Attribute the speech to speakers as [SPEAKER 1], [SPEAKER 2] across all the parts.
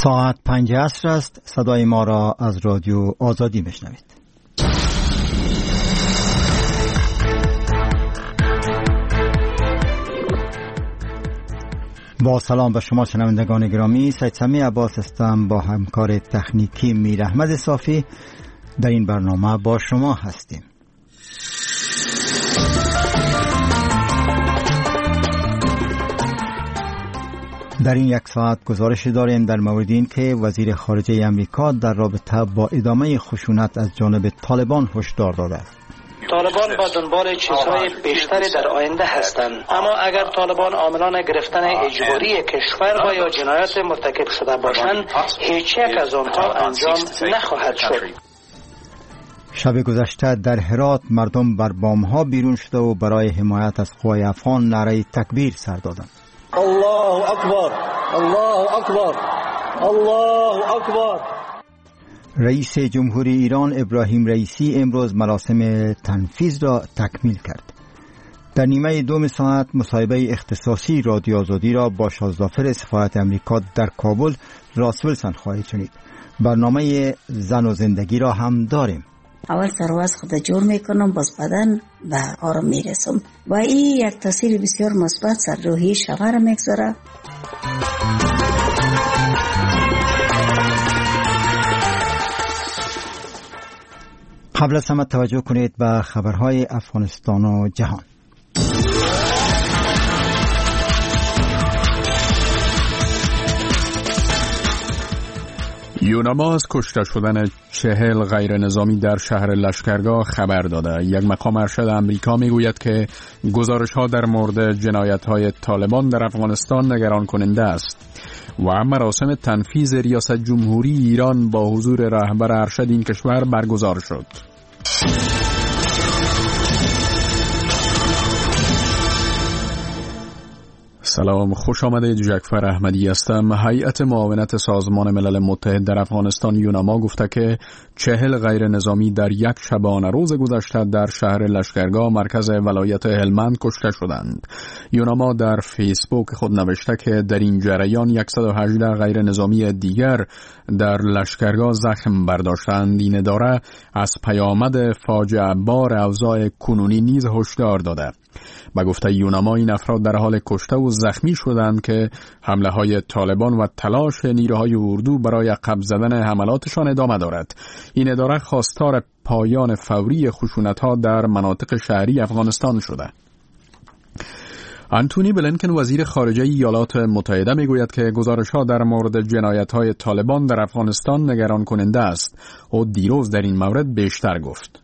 [SPEAKER 1] ساعت 5 عصر است. صدای ما را از رادیو آزادی میشنوید. با سلام به شما شنوندگان گرامی، سید سمی عباس هستم با همکار تکنیکی میر احمد صافی. در این برنامه با شما هستیم. در این یک ساعت گزارش داریم در مورد این که وزیر خارجه امریکا در رابطه با ادامه خشونت از جانب طالبان هشدار داده است.
[SPEAKER 2] طالبان با دنبال چیزهای بیشتری در آینده هستند، اما اگر طالبان عاملان گرفتن اجباری کشور و یا جنایات مرتکب شده باشند، هیچ یک از آنها انجام نخواهد شد.
[SPEAKER 1] شب گذشته در هرات مردم بر بام‌ها بیرون شده و برای حمایت از قوای افغان نعره تکبیر سر دادند.
[SPEAKER 3] الله اکبر، الله اکبر، الله اکبر.
[SPEAKER 1] رئیس جمهوری ایران ابراهیم رئیسی امروز مراسم تنفیذ را تکمیل کرد. در نیمه دوم ساعت مصاحبه اختصاصی رادیو آزادی را با شازدافر سفارت امریکا در کابل راس ویلسون خواهید شنید. برنامه زن و زندگی را هم داریم.
[SPEAKER 4] اول سرواز خود جور میکنم، باز بدن به آرام میرسم و این یک تاثیر بسیار مثبت سر روحی شما را میگذاره.
[SPEAKER 1] قبل از همه توجه کنید به خبرهای افغانستان و جهان.
[SPEAKER 5] یوناما از کشته شدن 40 غیر نظامی در شهر لشکرگاه خبر داده. یک مقام ارشد امریکا میگوید که گزارش‌ها در مورد جنایت‌های طالبان در افغانستان نگران کننده است و مراسم تنفیذ ریاست جمهوری ایران با حضور رهبر ارشد این کشور برگزار شد. سلام، خوش آمدید. جعفر احمدی هستم. هیئت معاونت سازمان ملل متحد در افغانستان یوناما گفته که 40 غیر نظامی در یک شبانه روز گذشته در شهر لشکرگاه مرکز ولایت هلمند کشته شدند. یوناما در فیسبوک خود نوشته که در این جریان 118 غیر نظامی دیگر در لشکرگاه زخم برداشتند. این اداره از پیامد فاجعه بار اوضاع کنونی نیز هشدار داده. با گفته یوناما این افراد در حال کشته و زخمی شدند که حمله های طالبان و تلاش نیروهای اردو برای عقب زدن حملاتشان ادامه دارد. این اداره خواستار پایان فوری خشونت‌ها در مناطق شهری افغانستان شده. آنتونی بلینکن وزیر خارجه ایالات متحده میگوید که گزارش‌ها در مورد جنایت‌های طالبان در افغانستان نگران کننده است. او دیروز در این مورد بیشتر گفت.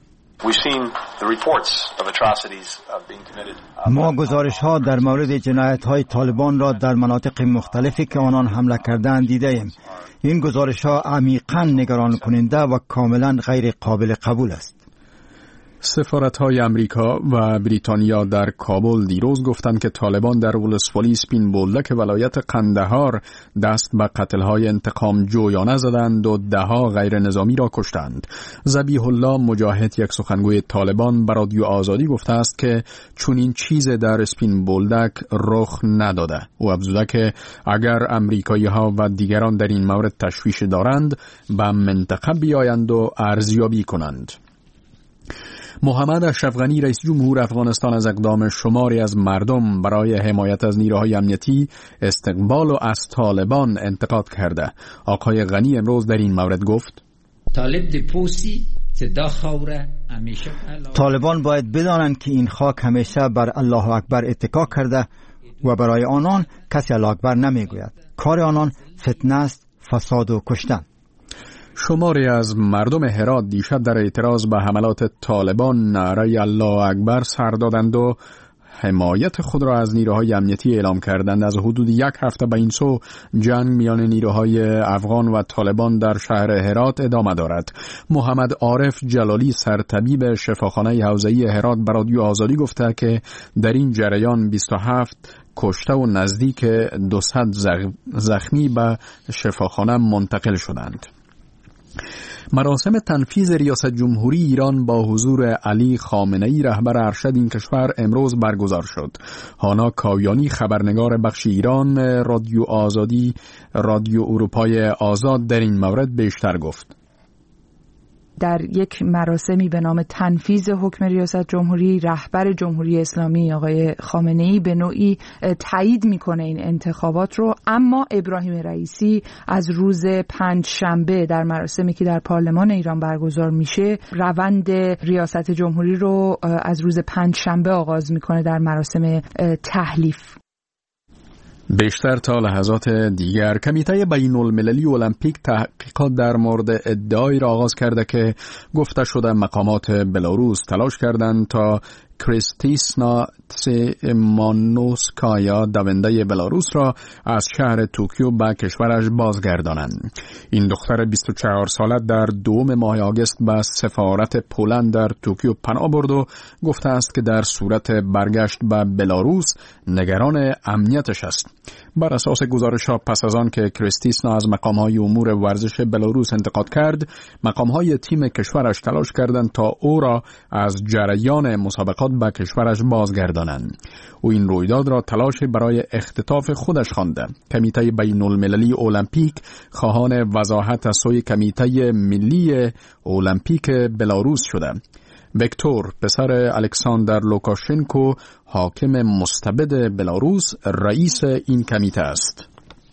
[SPEAKER 1] ما گزارش‌ها در مورد جنایت‌های طالبان را در مناطق مختلفی که آنان حمله کردند دیده‌ایم. این گزارش‌ها عمیقاً نگران کننده و کاملاً غیر قابل قبول است.
[SPEAKER 5] سفارت‌های امریکا و بریتانیا در کابل دیروز گفتند که طالبان در ولسوالی سپین بولدک ولایت قندهار دست به قتل‌های انتقام جویانه زدند و 10 غیر نظامی را کشتند. ذبیح الله مجاهد، یک سخنگوی طالبان، به رادیو آزادی گفته است که چنین چیز در سپین بولدک رخ نداده. او افزوده که اگر امریکایی‌ها و دیگران در این مورد تشویش دارند به منطقه بیایند و ارزیابی کنند. محمد اشرف غنی رئیس جمهور افغانستان از اقدام شماری از مردم برای حمایت از نیروهای امنیتی استقبال و از طالبان انتقاد کرده. آقای غنی امروز در این مورد گفت:
[SPEAKER 1] طالبان باید بدانند که این خاک همیشه بر الله اکبر اتکا کرده و برای آنان کسی الله اکبر نمیگوید. کار آنان فتنه است، فساد و کشتن.
[SPEAKER 5] شماری از مردم هرات دیشب در اعتراض به حملات طالبان نعره الله اکبر سر دادند و حمایت خود را از نیروهای امنیتی اعلام کردند. از حدود 1 هفته به این سو جنگ میان نیروهای افغان و طالبان در شهر هرات ادامه دارد. محمد عارف جلالی سرطبیب شفاخانه حوزه‌ای هرات به رادیو آزادی گفته که در این جریان 27 کشته و نزدیک 200 زخمی به شفاخانه منتقل شدند. مراسم تنفیذ ریاست جمهوری ایران با حضور علی خامنه‌ای رهبر ارشد این کشور امروز برگزار شد. هانا کاویانی خبرنگار بخش ایران رادیو آزادی رادیو اروپای آزاد در این مورد بیشتر گفت.
[SPEAKER 6] در یک مراسمی به نام تنفیذ حکم ریاست جمهوری، رهبر جمهوری اسلامی آقای خامنه‌ای به نوعی تایید میکنه این انتخابات رو، اما ابراهیم رئیسی از روز پنجشنبه در مراسمی که در پارلمان ایران برگزار میشه روند ریاست جمهوری رو از روز پنجشنبه آغاز میکنه در مراسم تحلیف.
[SPEAKER 5] بیشتر تا لحظات دیگر کمیته بین المللی المپیک تحقیقات در مورد ادعایی را آغاز کرده که گفته شده مقامات بلاروس تلاش کردند تا کریستیسنا تسیمانوسکایا دونده بلاروس را از شهر توکیو به کشورش بازگردانند. این دختر 24 ساله در 2 ماه آگوست به سفارت پولند در توکیو پناه برد و گفته است که در صورت برگشت به بلاروس نگران امنیتش است. بر اساس گزارش‌ها پس از آن که کریستیسنا از مقام‌های امور ورزش بلاروس انتقاد کرد، مقام‌های تیم کشورش تلاش کردند تا او را از جریان مسابقات به کشورش بازگردانند. او این رویداد را تلاشی برای اختطاف خودش خوانده. کمیته بین المللی المپیک خواهان وضاحت از سوی کمیته ملی المپیک بلاروس شده. ویکتور پسر الکساندر لوکاشنکو حاکم مستبد بلاروس رئیس این کمیته است.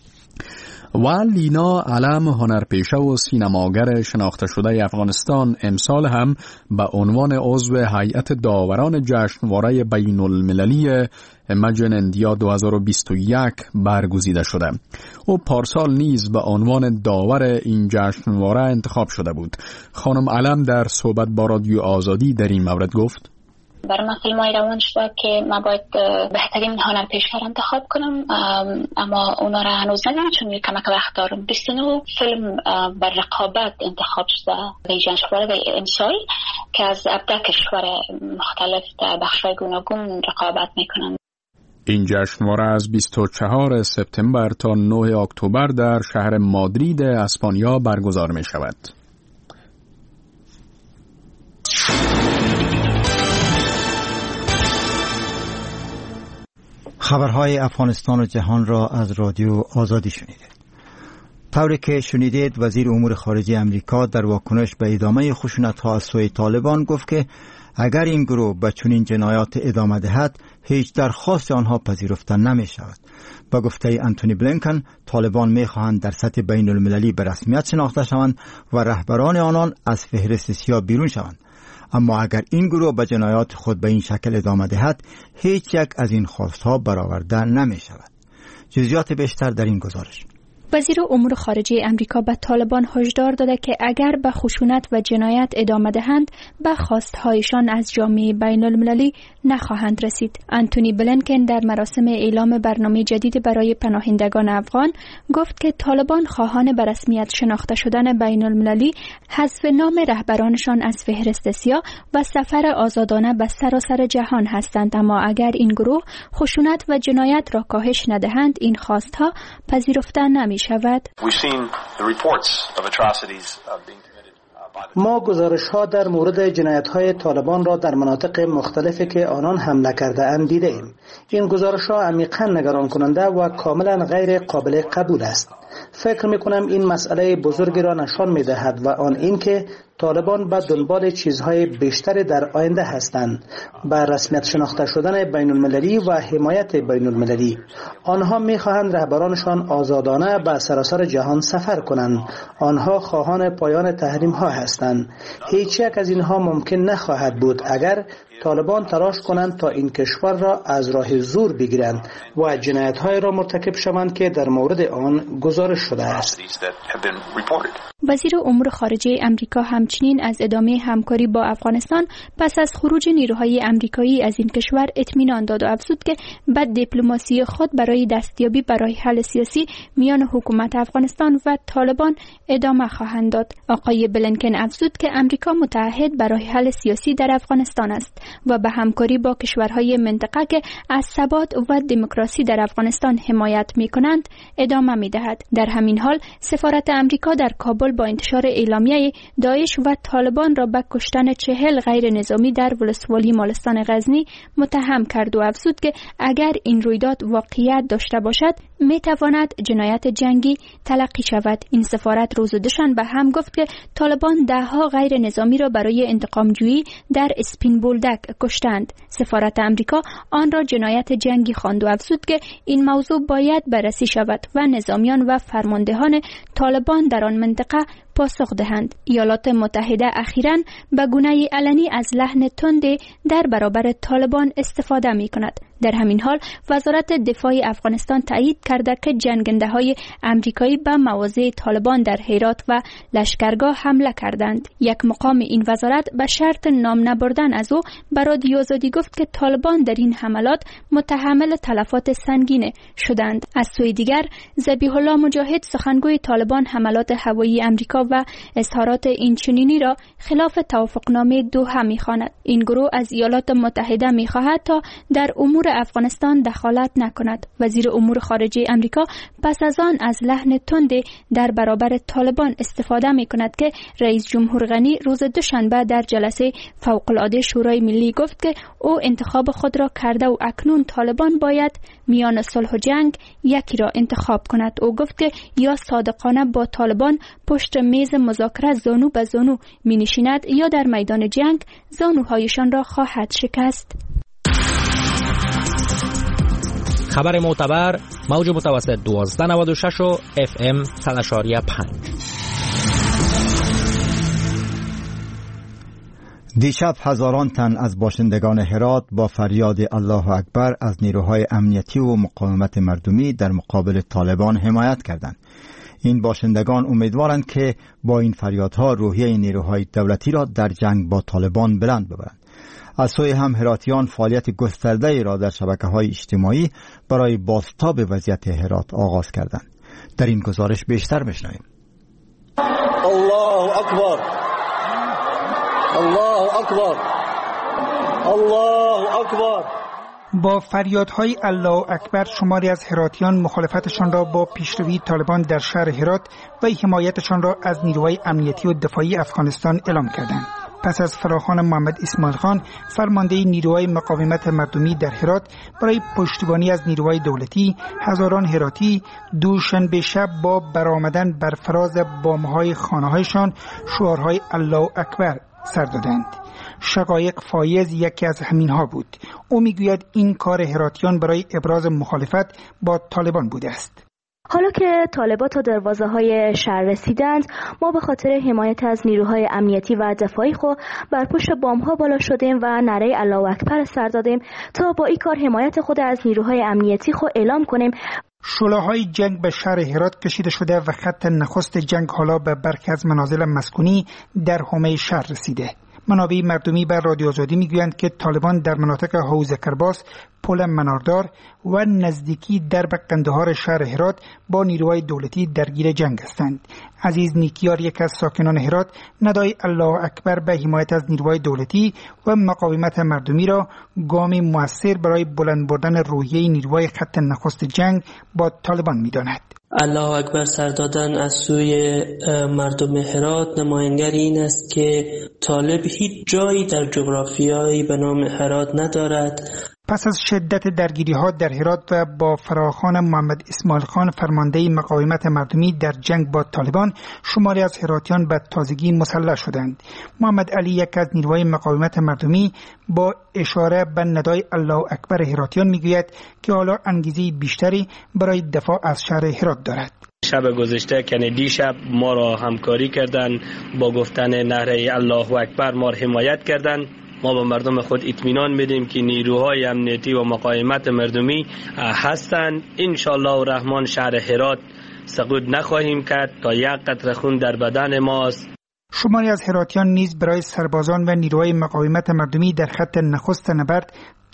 [SPEAKER 5] و لینا علم هنرپیشه و سینماگر شناخته شده افغانستان امسال هم به عنوان عضو هیئت داوران جشنواره بین المللی ایمیجن اندیا 2021 برگزیده شده. او پارسال نیز به عنوان داور این جشنواره انتخاب شده بود. خانم علم در صحبت با رادیو آزادی در این مورد گفت:
[SPEAKER 7] برای من فیلم های روان شده که من باید بهترین هنرپیشه را انتخاب کنم، اما اونا را هنوز ندارم چون کمک وقت دارم. 29 فیلم بر رقابت انتخاب شده به جشنواره امسال که از 17 کشور مختلف در بخش‌های گوناگون رقابت میکنن.
[SPEAKER 5] این جشنواره از 24 سپتامبر تا 9 اکتبر در شهر مادرید اسپانیا برگزار می شود.
[SPEAKER 1] خبرهای افغانستان و جهان را از رادیو آزادی شنیدید. طوری که شنیدید وزیر امور خارجه امریکا در واکنش به ادامه خشونت‌ها از سوی طالبان گفت که اگر این گروه به چنین جنایات ادامه دهد هیچ درخواست آنها پذیرفته نمی شود. با گفته انتونی بلینکن طالبان می خواهند در سطح بین المللی به رسمیت شناخته شوند و رهبران آنان از فهرست سیاه بیرون شوند. اما اگر این گروه به جنایات خود به این شکل ادامه دهد هیچ یک از این خواستها برآورده نمی شود. جزئیات بیشتر در این گزارش.
[SPEAKER 8] وزیر امور خارجه امریکا به طالبان هشدار داده که اگر به خشونت و جنایت ادامه دهند به خواستهایشان از جامعه بین المللی نخواهند رسید. انتونی بلینکن در مراسم اعلام برنامه جدید برای پناهندگان افغان گفت که طالبان خواهان به رسمیت شناخته شدن بین المللی، حذف نام رهبرانشان از فهرست سیاه و سفر آزادانه به سراسر جهان هستند، اما اگر این گروه خشونت و جنایت را کاهش ندهند این خواستها پذیرفته نمی شود.
[SPEAKER 2] ما گزارش‌ها در مورد جنایت‌های طالبان را در مناطق مختلفی که آنان حمله کرده اند دیده ایم. این گزارش‌ها عمیقاً نگران کننده و کاملاً غیر قابل قبول است. فکر می‌کنم این مسئله بزرگی را نشان می‌دهد و آن این که طالبان به دنبال چیزهای بیشتری در آینده هستند، به رسمیت شناخته شدن بین المللی و حمایت بین المللی. آنها می‌خواهند رهبرانشان آزادانه به سراسر جهان سفر کنند. آنها خواهان پایان تحریم‌ها هستند. هیچ یک از اینها ممکن نخواهد بود اگر طالبان تلاش کنند تا این کشور را از راه زور بگیرند و جنایت‌های را مرتکب شوند که در مورد آن گزارش شده است.
[SPEAKER 8] وزیر امور خارجه امریکا همچنین از ادامه همکاری با افغانستان پس از خروج نیروهای امریکایی از این کشور اطمینان داد و افزود که به دیپلماسی خود برای دستیابی به راه حل سیاسی میان حکومت افغانستان و طالبان ادامه خواهند داد. آقای بلینکن افزود که امریکا متعهد به راه حل سیاسی در افغانستان است. و به همکاری با کشورهای منطقه که از ثبات و دموکراسی در افغانستان حمایت می‌کنند ادامه می‌دهد. در همین حال سفارت امریکا در کابل با انتشار اعلامیه داعش و طالبان را به کشتن 40 غیر نظامی در ولسوالی مالستان غزنی متهم کرد و افزود که اگر این رویداد واقعیت داشته باشد می‌تواند جنایت جنگی تلقی شود. این سفارت روز دوشنبه هم گفت که طالبان ده‌ها غیر نظامی را برای انتقام‌جویی در اسپین بولدک کشتند. سفارت امریکا آن را جنایت جنگی خواند و افزود که این موضوع باید بررسی شود و نظامیان و فرماندهان طالبان در آن منطقه پاسخ دهند. ایالات متحده اخیراً به گونه علنی از لحن تند در برابر طالبان استفاده می کند. در همین حال وزارت دفاع افغانستان تایید کرده که جنگنده‌های امریکایی به مواضع طالبان در هرات و لشکرگاه حمله کردند. یک مقام این وزارت به شرط نام نبردن از او به رادیو آزادی گفت که طالبان در این حملات متحمل تلفات سنگین شدند. از سوی دیگر ذبیح الله مجاهد سخنگوی طالبان حملات هوایی امریکا و اظهارات اینچنینی را خلاف توافقنامه دوحه می‌خواند. این گروه از ایالات متحده می‌خواهد تا در امور افغانستان دخالت نکند. وزیر امور خارجه امریکا پس از آن از لحن تند در برابر طالبان استفاده می‌کند که رئیس جمهور غنی روز دوشنبه در جلسه فوق‌العاده شورای ملی گفت که او انتخاب خود را کرده و اکنون طالبان باید میان صلح و جنگ یکی را انتخاب کند. او گفت که یا صادقانه با طالبان پشت میز مذاکره زانو به زانو می‌نشیند یا در میدان جنگ زانوهایشان را خواهد شکست.
[SPEAKER 9] خبر معتبر موج متوسط 1296 و FM 100.5.
[SPEAKER 1] دیشب هزاران تن از باشندگان هرات با فریاد الله اکبر از نیروهای امنیتی و مقاومت مردمی در مقابل طالبان حمایت کردند. این باشندگان امیدوارند که با این فریادها روحیه نیروهای دولتی را در جنگ با طالبان بلند ببرند. از سوی هم هراتیان فعالیت گسترده‌ای را در شبکه‌های اجتماعی برای بازتاب وضعیت هرات آغاز کردند. در این گزارش بیشتر بشنویم.
[SPEAKER 3] الله اکبر، الله اکبر، الله اکبر.
[SPEAKER 10] با فریادهای الله اکبر شماری از هراتیان مخالفتشان را با پیشروی طالبان در شهر هرات و حمایتشان را از نیروهای امنیتی و دفاعی افغانستان اعلام کردند. پس از فراخوان محمد اسماعیل خان فرمانده نیروهای مقاومت مردمی در هرات برای پشتیبانی از نیروهای دولتی، هزاران هراتی دوشنبه شب با برآمدن بر فراز بامهای خانه‌هایشان شعارهای الله اکبر سر دادند. شقایق فایز یکی از همینها بود. او میگوید این کار هراتیان برای ابراز مخالفت با طالبان بوده است.
[SPEAKER 11] حالا که طالبان تا دروازه‌های شهر رسیدند، ما به خاطر حمایت از نیروهای امنیتی و دفاعی خود بر پشت بام‌ها بالا شدیم و نعره الله اکبر سر دادیم تا با این کار حمایت خود از نیروهای امنیتی خود اعلام کنیم.
[SPEAKER 10] شعله‌های جنگ به شهر هرات کشیده شده و خط نخست جنگ حالا به برخی از منازل مسکونی در حومه شهر رسیده. منابع مردمی بر رادیو آزادی میگویند که طالبان در مناطق حوض کرباس، پل مناردار و نزدیکی درب قندهار شهر هرات با نیروهای دولتی درگیر جنگ هستند. عزیز نیکیار یک از ساکنان هرات ندای الله اکبر به حمایت از نیروهای دولتی و مقاومت مردمی را گامی مؤثر برای بلند بردن روحیه نیروهای خط نخست جنگ با طالبان می‌داند.
[SPEAKER 12] الله اکبر سر دادن از سوی مردم هرات نمایانگر این است که طالب هیچ جایی در جغرافیایی به نام هرات ندارد.
[SPEAKER 10] پس از شدت درگیری‌ها در هرات و با فراخوان محمد اسماعیل خان فرمانده مقاومت مردمی در جنگ با طالبان، شماری از هراتیان به تازگی مسلح شدند. محمد علی یک از نیروهای مقاومت مردمی با اشاره به ندای الله اکبر هراتیان میگوید که حالا انگیزه بیشتری برای دفاع از شهر هرات دارد.
[SPEAKER 13] شب گذشته کنی دیشب ما را همکاری کردن، با گفتن نعره الله اکبر ما را حمایت کردن. ما به مردم خود اطمینان میدیم که نیروهای امنیتی و مقاومت مردمی هستند. انشالله الرحمن شهر هرات سقوط نخواهیم کرد تا یک قطره خون در بدن ماست.
[SPEAKER 10] شماری از هراتیان نیز برای سربازان و نیروهای مقاومت مردمی در خط نخست نبرد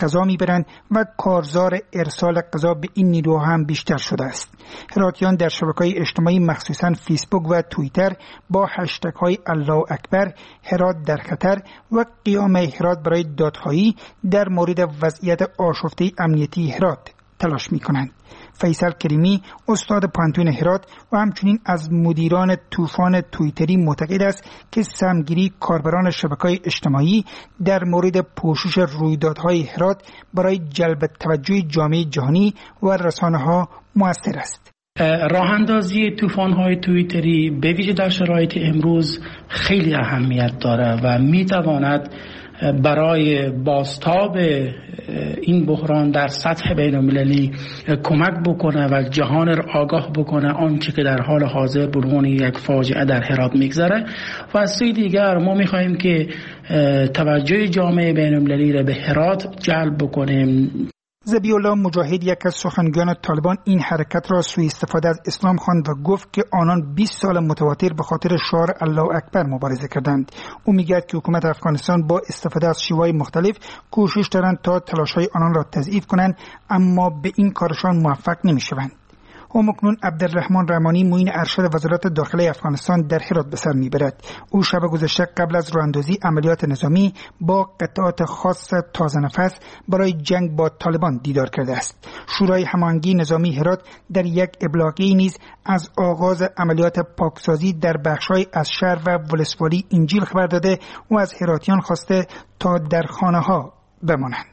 [SPEAKER 10] غذا میبرند و کارزار ارسال غذا به این نیروها هم بیشتر شده است. هراتیان در شبکه‌های اجتماعی مخصوصاً فیسبوک و توییتر با هشتگ‌های الله اکبر، هرات در خطر و قیام هرات برای دادخواهی در مورد وضعیت آشفته امنیتی هرات تلاش می‌کنند. فیصل کریمی استاد پانتون هرات و همچنین از مدیران طوفان توییتری معتقد است که سمگیری کاربران شبکه‌های اجتماعی در مورد پوشش رویدادهای هرات برای جلب توجه جامعه جهانی و رسانه‌ها مؤثر است.
[SPEAKER 14] راه اندازی طوفان‌های توییتری به ویژه در شرایط امروز خیلی اهمیت داره و می‌تواند برای بازتاب این بحران در سطح بین‌المللی کمک بکنه و جهان را آگاه بکنه آنچه که در حال حاضر به عنوان یک فاجعه در هرات میگذره. و از سوی دیگر ما می‌خواهیم که توجه جامعه بین‌المللی را به هرات جلب بکنیم.
[SPEAKER 10] ذبیح الله مجاهد، یک از سخنگویان طالبان، این حرکت را سوء استفاده از اسلام خواند و گفت که آنان 20 سال متواتر به خاطر شعار الله اکبر مبارزه کردند. او میگوید که حکومت افغانستان با استفاده از شیوه‌های مختلف کوشش دارند تا تلاش‌های آنان را تضعیف کنند، اما به این کارشان موفق نمی‌شوند. همکنون عبدالرحمن رحمانی معین ارشد وزارت داخله افغانستان در هرات به سر میبرد. او شب گذشته قبل از راهاندازی عملیات نظامی با قطعات خاص تازه نفس برای جنگ با طالبان دیدار کرده است. شورای هماهنگی نظامی هرات در یک ابلاغی نیز از آغاز عملیات پاکسازی در بخش‌های از شهر و ولسوالی انجیل خبر داده و از هراتیان خواسته تا در خانه‌ها بمانند.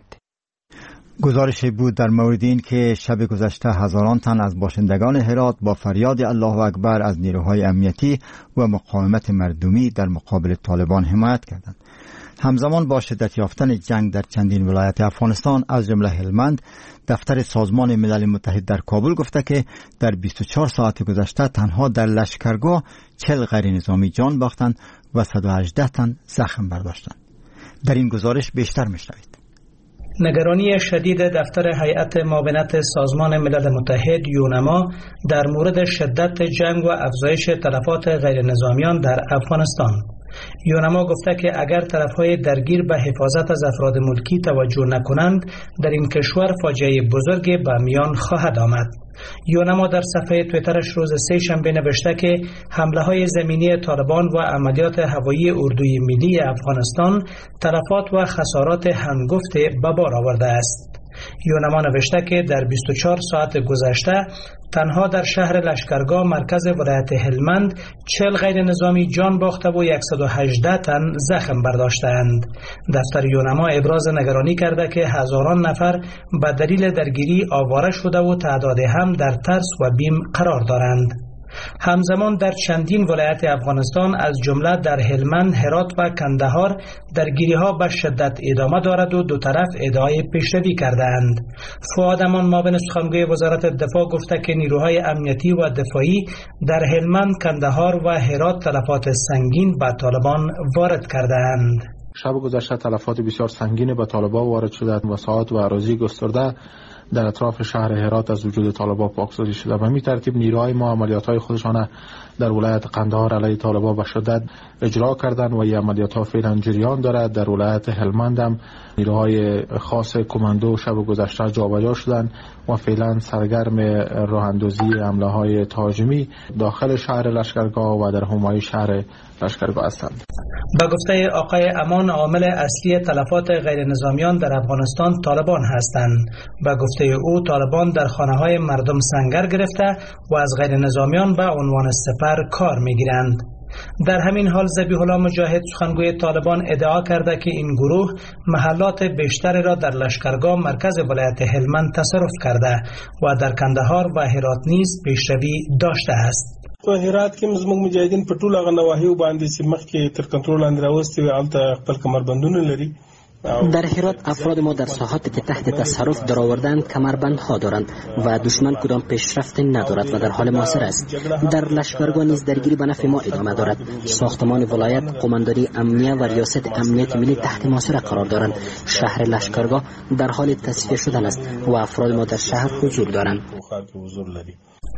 [SPEAKER 1] گزارشی بود در مورد این که شب گذشته هزاران تن از باشندگان هرات با فریاد الله اکبر از نیروهای امنیتی و مقاومت مردمی در مقابل طالبان حمایت کردند. همزمان با شدت یافتن جنگ در چندین ولایت افغانستان از جمله هلمند، دفتر سازمان ملل متحد در کابل گفته که در 24 ساعت گذشته تنها در لشکرگاه 40 غیر نظامی جان باختند و 118 تن زخم برداشتند. در این گزارش بیشتر میشنوید.
[SPEAKER 2] نگرانی شدید دفتر هیئت معاونت سازمان ملل متحد یونما در مورد شدت جنگ و افزایش تلفات غیر نظامیان در افغانستان. یونما گفته که اگر طرفهای درگیر به حفاظت از افراد ملکی توجه نکنند، در این کشور فاجعه بزرگی به میان خواهد آمد. یونما در صفحه توییترش روز سه‌شنبه نوشته که حمله‌های زمینی طالبان و عملیات هوایی اردوی ملی افغانستان تلفات و خسارات هنگفت به بار آورده است. یونما نوشته که در 24 ساعت گذشته تنها در شهر لشکرگاه مرکز ولایت هلمند 40 غیر نظامی جان باخته و 118 تن زخم برداشتند. دفتر یونما ابراز نگرانی کرده که هزاران نفر به دلیل درگیری آواره شده و تعداد هم در ترس و بیم قرار دارند. همزمان در چندین ولایت افغانستان از جمله در هلمند، هرات و کندهار درگیری‌ها به شدت ادامه دارد و دو طرف ادعای پیشروی کردند. فؤاد امان معاون سخنگوی وزارت دفاع گفته که نیروهای امنیتی و دفاعی در هلمند، کندهار و هرات تلفات سنگین به طالبان وارد کردند.
[SPEAKER 15] شب گذشته تلفات بسیار سنگین به طالبان وارد شده و ساحات و اراضی گسترده در اطراف شهر هرات از وجود طالبان پاکسازی شده و می ترتیب نیروهای ما عملیات‌های خودشان در ولایت قندهار علیه طالبان به شدت اجرا کردند و این عملیات‌ها فعلا جریان دارد. در ولایت هلمند هم نیروهای خاص کماندو شب گذشته جابجا شدند و فعلا سرگرم راهاندازی حمله‌های تهاجمی داخل شهر لشکرگاه و در حومه شهر لشکرگاه هستند.
[SPEAKER 2] با گفته آقای امان، عامل اصلی تلفات غیر نظامیان در افغانستان طالبان هستند. با گفته او طالبان در خانه‌های مردم سنگر گرفته و از غیر نظامیان به عنوان سپر کار می‌گیرند. در همین حال ذبیح الله مجاهد سخنگوی طالبان ادعا کرده که این گروه محلات بیشتری را در لشکرگاه مرکز ولایت هلمند تصرف کرده و در کندهار و هرات نیز پیشروی داشته است.
[SPEAKER 16] په هرات کې زموږ مجاهدین په ټوله هغه نواحیو باندې چې مخکې تر کنټرول لاندې راوستي وي هلته خپل کمربندونه لري.
[SPEAKER 17] در هرات افراد ما در ساحاتی که تحت تصرف درآوردند کمربندها دارند و دشمن کدام پیشرفت ندارد و در حال محاصره است. در لشکرگاه نیز درگیری به نفع ما ادامه دارد. ساختمان ولایت، قمانداری امنیه و ریاست امنیت ملی تحت محاصره قرار دارند. شهر لشکرگاه در حال تصفیه شدن است و افراد ما در شهر حضور دارند.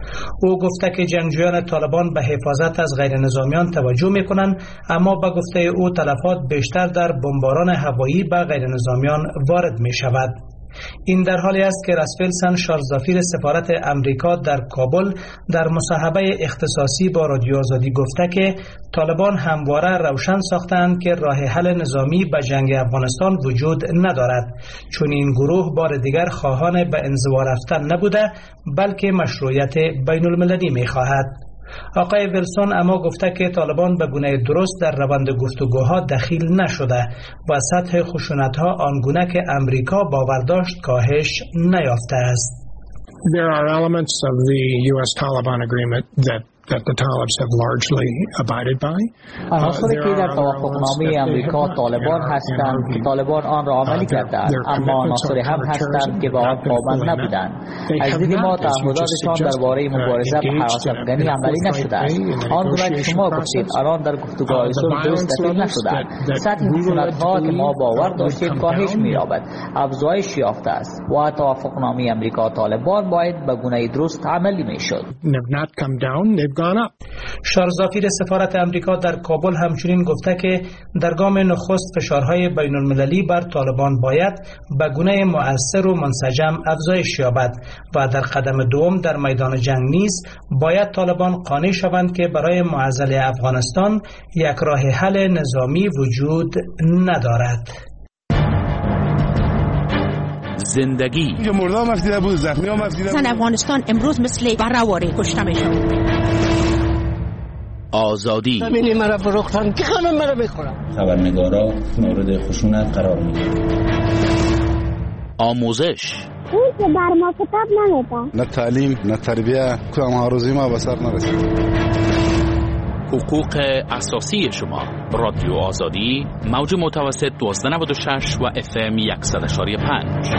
[SPEAKER 2] او گفته که جنگجویان طالبان به حفاظت از غیر نظامیان توجه میکنند، اما به گفته او تلفات بیشتر در بمباران هوایی به غیر نظامیان وارد می شود. این در حالی است که راسفلسن شارزافیر سفارت امریکا در کابل در مصاحبه اختصاصی با رادیو آزادی گفته که طالبان همواره روشن ساختند که راه حل نظامی به جنگ افغانستان وجود ندارد، چون این گروه بار دیگر خواهان به انزوا رفتن نبوده بلکه مشروعیت بین المللی می خواهد. آقای ویلسون اما گفته که طالبان به گونه درست در روند گفتگوها دخیل نشده و سطح خشونت‌ها آنگونه که امریکا باور داشت کاهش نیافته است.
[SPEAKER 18] There are elements of the US-Taliban agreement that the Talibs have largely abided by.
[SPEAKER 19] عناصری که در توافقنامه امریکا طالبان هستند که طالبان آن را عملی کردند، اما عناصری هم هستند که با آن پابند نبودند. از دید ما تعهداتشان درباره مبارزه با هراس افغانی عملی نشده است. آنگونه که شما گفتید الان در گفتگوهای صلح درست دخیل نشده. سطح خشونت‌ها که ما باور داشتیم کاهش می‌یابد، افزایش یافته است و توافقنامه امریکا طالبان باید به گونه درست عملی می‌شد.
[SPEAKER 2] شارزافیر سفارت امریکا در کابل همچنین گفته که در گام نخست فشارهای بین المللی بر طالبان باید به گونه مؤثر و منسجم افزایش یابد و در قدم دوم در میدان جنگ نیز باید طالبان قانع شوند که برای معضل افغانستان یک راه حل نظامی وجود ندارد.
[SPEAKER 20] زندگی
[SPEAKER 21] مردم مفتیده بود، زخمی ها مفتیده بود.
[SPEAKER 22] زن افغانستان امروز مثل بررواره کشته میشد.
[SPEAKER 20] آزادی
[SPEAKER 21] زمینی مرا فروختن که خانم مرا بخورم.
[SPEAKER 23] خبرنگارا مورد خشونت قرار میگیرن.
[SPEAKER 20] آموزش
[SPEAKER 24] اون که بر ما کتاب نمیده.
[SPEAKER 21] نه تعلیم نه تربیه کدام هاروزی ما به سر نرسید.
[SPEAKER 20] حقوق اساسی شما. رادیو آزادی موج متوسط 1296 و FM 100.5.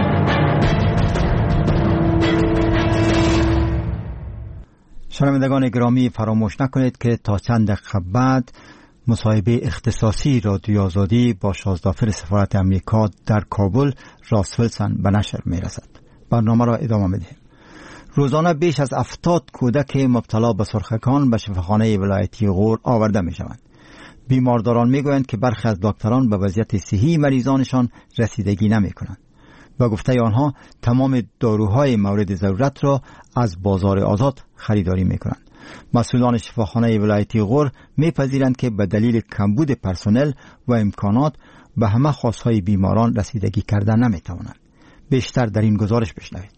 [SPEAKER 1] شنوندگان گرامی فراموش نکنید که تا چند دقیقه بعد مصاحبه اختصاصی رادیو آزادی با شارزافیر سفارت امریکا در کابل راسفلسن به نشر می رسد. برنامه را ادامه می دهیم. روزانه بیش از 70 کودک مبتلا به سرخکان به شفاخانه ولایتی غور آورده می شوند. بیمارداران می گویند که برخی از دکتران به وضعیت صحی مریضانشان رسیدگی نمی کنند. به گفته آنها تمام داروهای مورد ضرورت را از بازار آزاد خریداری می کنند. مسئولان شفاخانه ولایتی غور می پذیرند که به دلیل کمبود پرسنل و امکانات به همه خواستهای بیماران رسیدگی کردن نمی توانند. بیشتر در این گزارش بشنوید.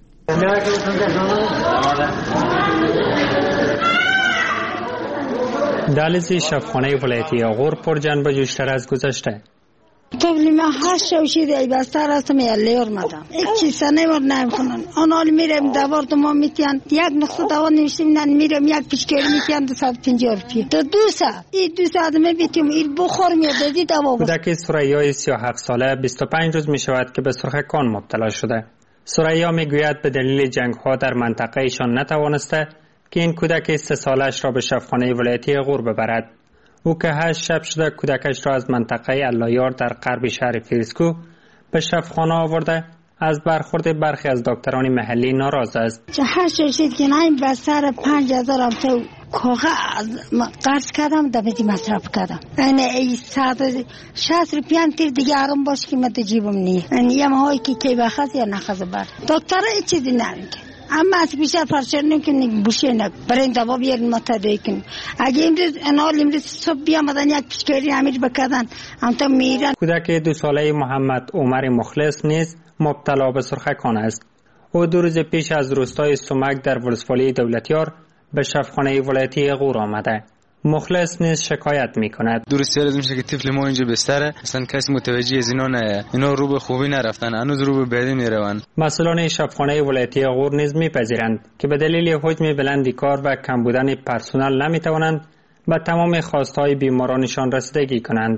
[SPEAKER 25] دهلیز شفاخانه ولایتی غور پر جنب و جوشتر از گذشته.
[SPEAKER 26] طفلی ما 8 شوشیده ای بستر هستم یا لیور مدام یک چیز نمور نمیخونن آنال میرم دوار تو ما میتین یک نقطه دوار نمیشتیم میرم یک پیچکری میتین 250 روپیه تو 2 ساعت این 2 ساعت میبیتیم این بخور میادی دوا
[SPEAKER 25] کودک سریای 37 ساله 25 روز میشود که به سرخکان مبتلا شده. سریا میگوید به دلیل جنگ ها در منطقه ایشان نتوانسته که این کودک 3 سالش را به شفاخانه ولایتی غور ببرد. او که 8 شب شده کودکش را از منطقه اللایار در غرب شهر فیروزکو به شفاخانه آورده، از برخورد برخی از دکتران محلی ناراض است.
[SPEAKER 26] چه 8 شد که نه به سر 5000 تو کاغذ قرض کردم دبیتی مصرف کردم. یعنی 160 روپیه تیر دیگه آرام باش که من تو جیبم نیه. یعنی یه ماهایی که بخواست یا نخواست بر دکتر هیچ چیزی نمیگه. اما از بیشتر پرچرنیم که بوشه نک برای این دوا بیارن متدایی کنیم. اگه امروز صبح بیامدن یک پیشکاری امیر بکردن همتا میرن.
[SPEAKER 25] کودک 2 ساله محمد عمر مخلص نیز مبتلا به سرخکان است. او 2 روز پیش از روستای سمک در ولسوالی دولتیار به شفاخانه ولایتی غور آمده. مخلص نیز شکایت می کند.
[SPEAKER 27] درستی از میشه که طفل ما اینجا بستره اصلا کسی متوجه از اینا نه، اینا رو به خوبی نرفتن، هنوز رو به بعدی میروند.
[SPEAKER 25] مسئولان شفاخانه ولایتی غور نیز میپذیرند که به دلیل حجم بلند کار و کم بودن پرسنل نمیتوانند به تمام خواستهای بیمارانشان رسیدگی کنند.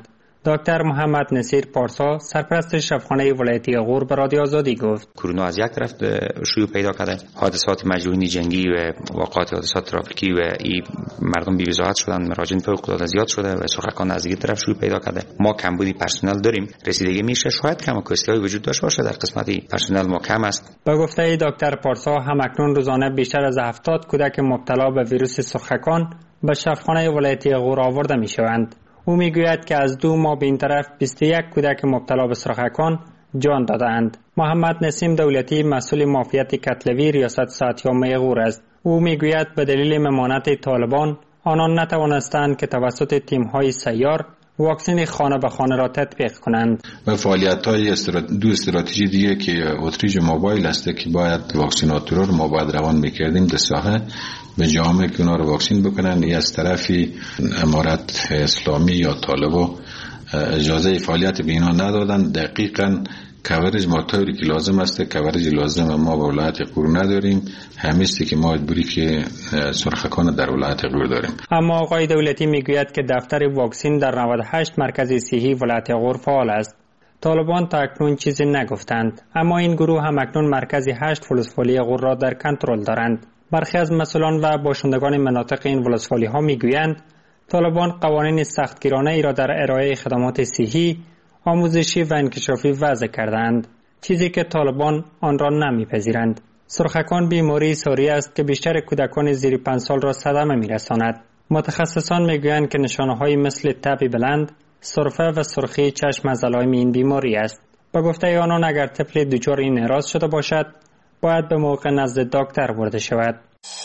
[SPEAKER 25] دکتر محمد نصیر پارسا سرپرست شفاخانه ولایتی غور به رادیو آزادی گفت
[SPEAKER 3] کرونا از یک طرف شیوع پیدا کرده، حادثات مجروحین جنگی و واقعات حادثات ترافیکی و این مردم بی‌وضاحت شدن، مراجعین فوق العاده زیاد شده و سرخکان از یک طرف شیوع پیدا کرده. ما کمبودی پرسنل داریم، رسیدگی میشه، شاید کم کاستی‌های وجود داشته باشه، در قسمتی پرسنل ما کم است.
[SPEAKER 25] به گفته دکتر پارسا همکنون روزانه بیشتر از 70 کودک مبتلا به ویروس سرخکان به شفاخانه ولایتی غور آورده میشوند. او میگوید که از 2 ماه به این طرف 21 کودک مبتلا به سرخکان جان دادند. محمد نسیم دولتی مسئول معافیت کتلوی ریاست صحت عامه غور است. او میگوید به دلیل ممانعت طالبان آنان نتوانستند که توسط تیم‌های سیار واکسن خانه به خانه را تطبیق کنند.
[SPEAKER 4] و فعالیت‌های دو استراتژی دیگه که اوتریج موبایل است که باید واکسیناتورها رو ما باید روان می‌کردیم در ساحه به جامعه که اونا رو واکسین بکنن. ای از طرفی امارت اسلامی یا طالبا اجازه فعالیت به اینا ندادن. دقیقاً کاورج ما طوری که لازم است، کاورج لازم ما به ولایت غور نداریم، همیستی که ما ادبری که سرخکان در ولایت غور داریم.
[SPEAKER 25] اما آقای دولتی میگوید که دفتر واکسین در 98 مرکز صحی ولایت غور فعال است. طالبان تا اکنون چیزی نگفتند، اما این گروه هم اکنون مرکز 8 ولسوالی غور را در کنترل دارند. برخی از مسئولان و باشندگان مناطق این ولسوالی ها میگویند طالبان قوانین سختگیرانه ای را در ارائه خدمات صحی، آموزشی و انکشافی وضع کردند، چیزی که طالبان آن را نمیپذیرند. سرخکان بیماری ساری است که بیشتر کودکان زیر 5 سال را صدمه میرساند. متخصصان میگویند که نشانه‌هایی مثل تب بلند، سرفه و سرخی چشم از علائم این بیماری است. با گفته آنان اگر طفل دچار این اعراض شده باشد باید به موقع نزد دکتر برده شود.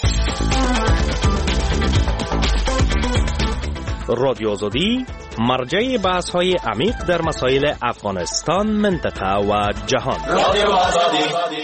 [SPEAKER 5] رادیو آزادی مرجع بحث‌های عمیق در مسائل افغانستان، منطقه و جهان. رادیو آزادی.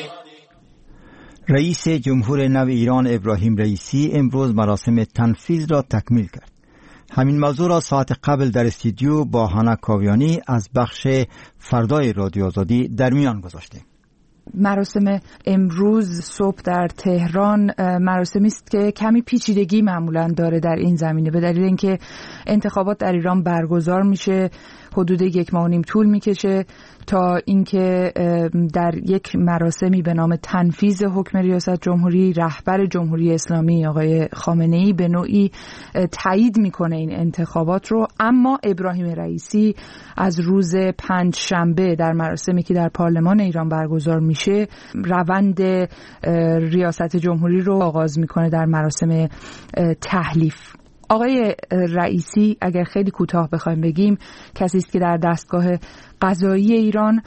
[SPEAKER 1] رئیس جمهور نو ایران ابراهیم رئیسی امروز مراسم تنفیذ را تکمیل کرد. همین موضوع را ساعت قبل در استودیو با هانا کاویانی از بخش فردای رادیو آزادی در میان گذاشته.
[SPEAKER 6] مراسم امروز صبح در تهران مراسمی است که کمی پیچیدگی معمولا داره در این زمینه، به دلیل اینکه انتخابات در ایران برگزار میشه، حدود 1.5 ماه طول میکشه تا اینکه در یک مراسمی به نام تنفیذ حکم ریاست جمهوری رهبر جمهوری اسلامی آقای خامنه‌ای به نوعی تایید میکنه این انتخابات رو. اما ابراهیم رئیسی از روز 5 شنبه در مراسمی که در پارلمان ایران برگزار میشه روند ریاست جمهوری رو آغاز میکنه در مراسم تحلیف. آقای رئیسی اگر خیلی کوتاه بخوایم بگیم کسی است که در دستگاه قضایی ایران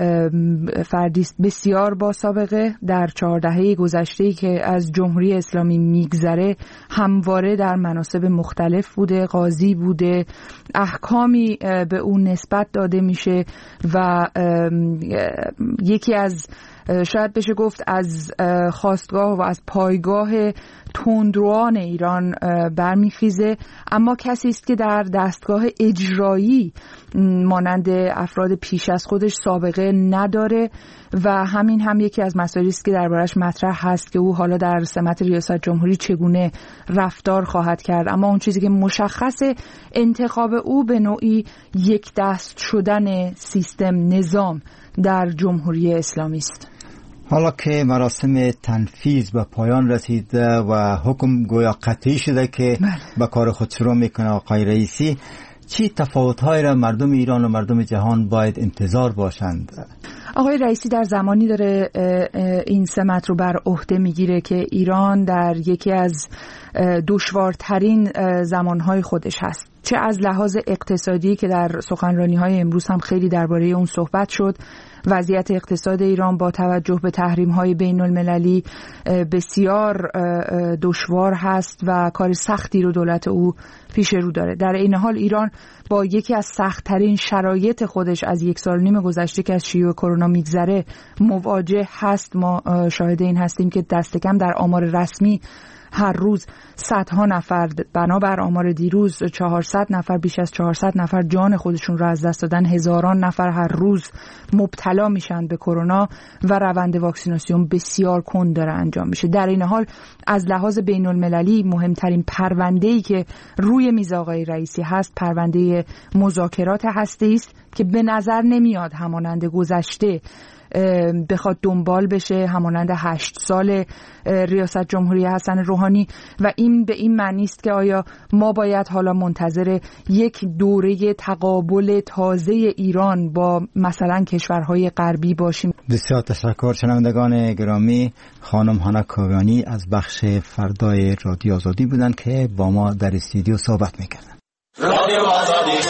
[SPEAKER 6] فردی است بسیار با سابقه. در 4 دهه گذشته‌ای که از جمهوری اسلامی میگذره همواره در مناصب مختلف بوده، قاضی بوده، احکامی به اون نسبت داده میشه و یکی از شاید بشه گفت از خاستگاه و از پایگاه تندروان ایران برمیخیزه، اما کسی است که در دستگاه اجرایی مانند افراد پیش از خودش سابقه نداره و همین هم یکی از مسائلی است که دربارش مطرح هست که او حالا در سمت ریاست جمهوری چگونه رفتار خواهد کرد. اما اون چیزی که مشخص انتخاب او به نوعی یک دست شدن سیستم نظام در جمهوری اسلامی است.
[SPEAKER 1] حالا که مراسم تنفیذ به پایان رسیده و حکم گویا قطعی شده که به کار خود شروع میکنه آقای رئیسی، چی تفاوت‌هایی را مردم ایران و مردم جهان باید انتظار باشند؟
[SPEAKER 6] آقای رئیسی در زمانی داره این سمت رو بر عهده میگیره که ایران در یکی از دشوارترین زمانهای خودش هست، چه از لحاظ اقتصادی که در سخنرانی‌های امروز هم خیلی درباره اون صحبت شد. وضعیت اقتصاد ایران با توجه به تحریم‌های بین‌المللی بسیار دشوار هست و کار سختی رو دولت او پیش رو داره. در این حال ایران با یکی از سخت‌ترین شرایط خودش از 1.5 سال گذشته که از شیوع کرونا میگذره مواجه هست. ما شاهد این هستیم که دست کم در آمار رسمی هر روز صدها نفر بنابر آمار دیروز 400 نفر بیش از 400 نفر جان خودشون رو از دست دادن، هزاران نفر هر روز مبتلا میشن به کرونا و روند واکسیناسیون بسیار کند داره انجام میشه. در این حال از لحاظ بین المللی مهمترین پرونده‌ای که روی میز آقای رئیسی هست پرونده مذاکرات هسته‌ای است که به نظر نمیاد همانند گذشته بخواد دنبال بشه، همانند 8 سال ریاست جمهوری حسن روحانی، و این به این معنی است که آیا ما باید حالا منتظر یک دوره تقابل تازه ایران با مثلا کشورهای غربی باشیم؟
[SPEAKER 1] بسیار تشکر شنوندگان گرامی. خانم هانا کاویانی از بخش فردای رادیو آزادی بودند که با ما در استودیو صحبت میکردن. رادیو آزادی.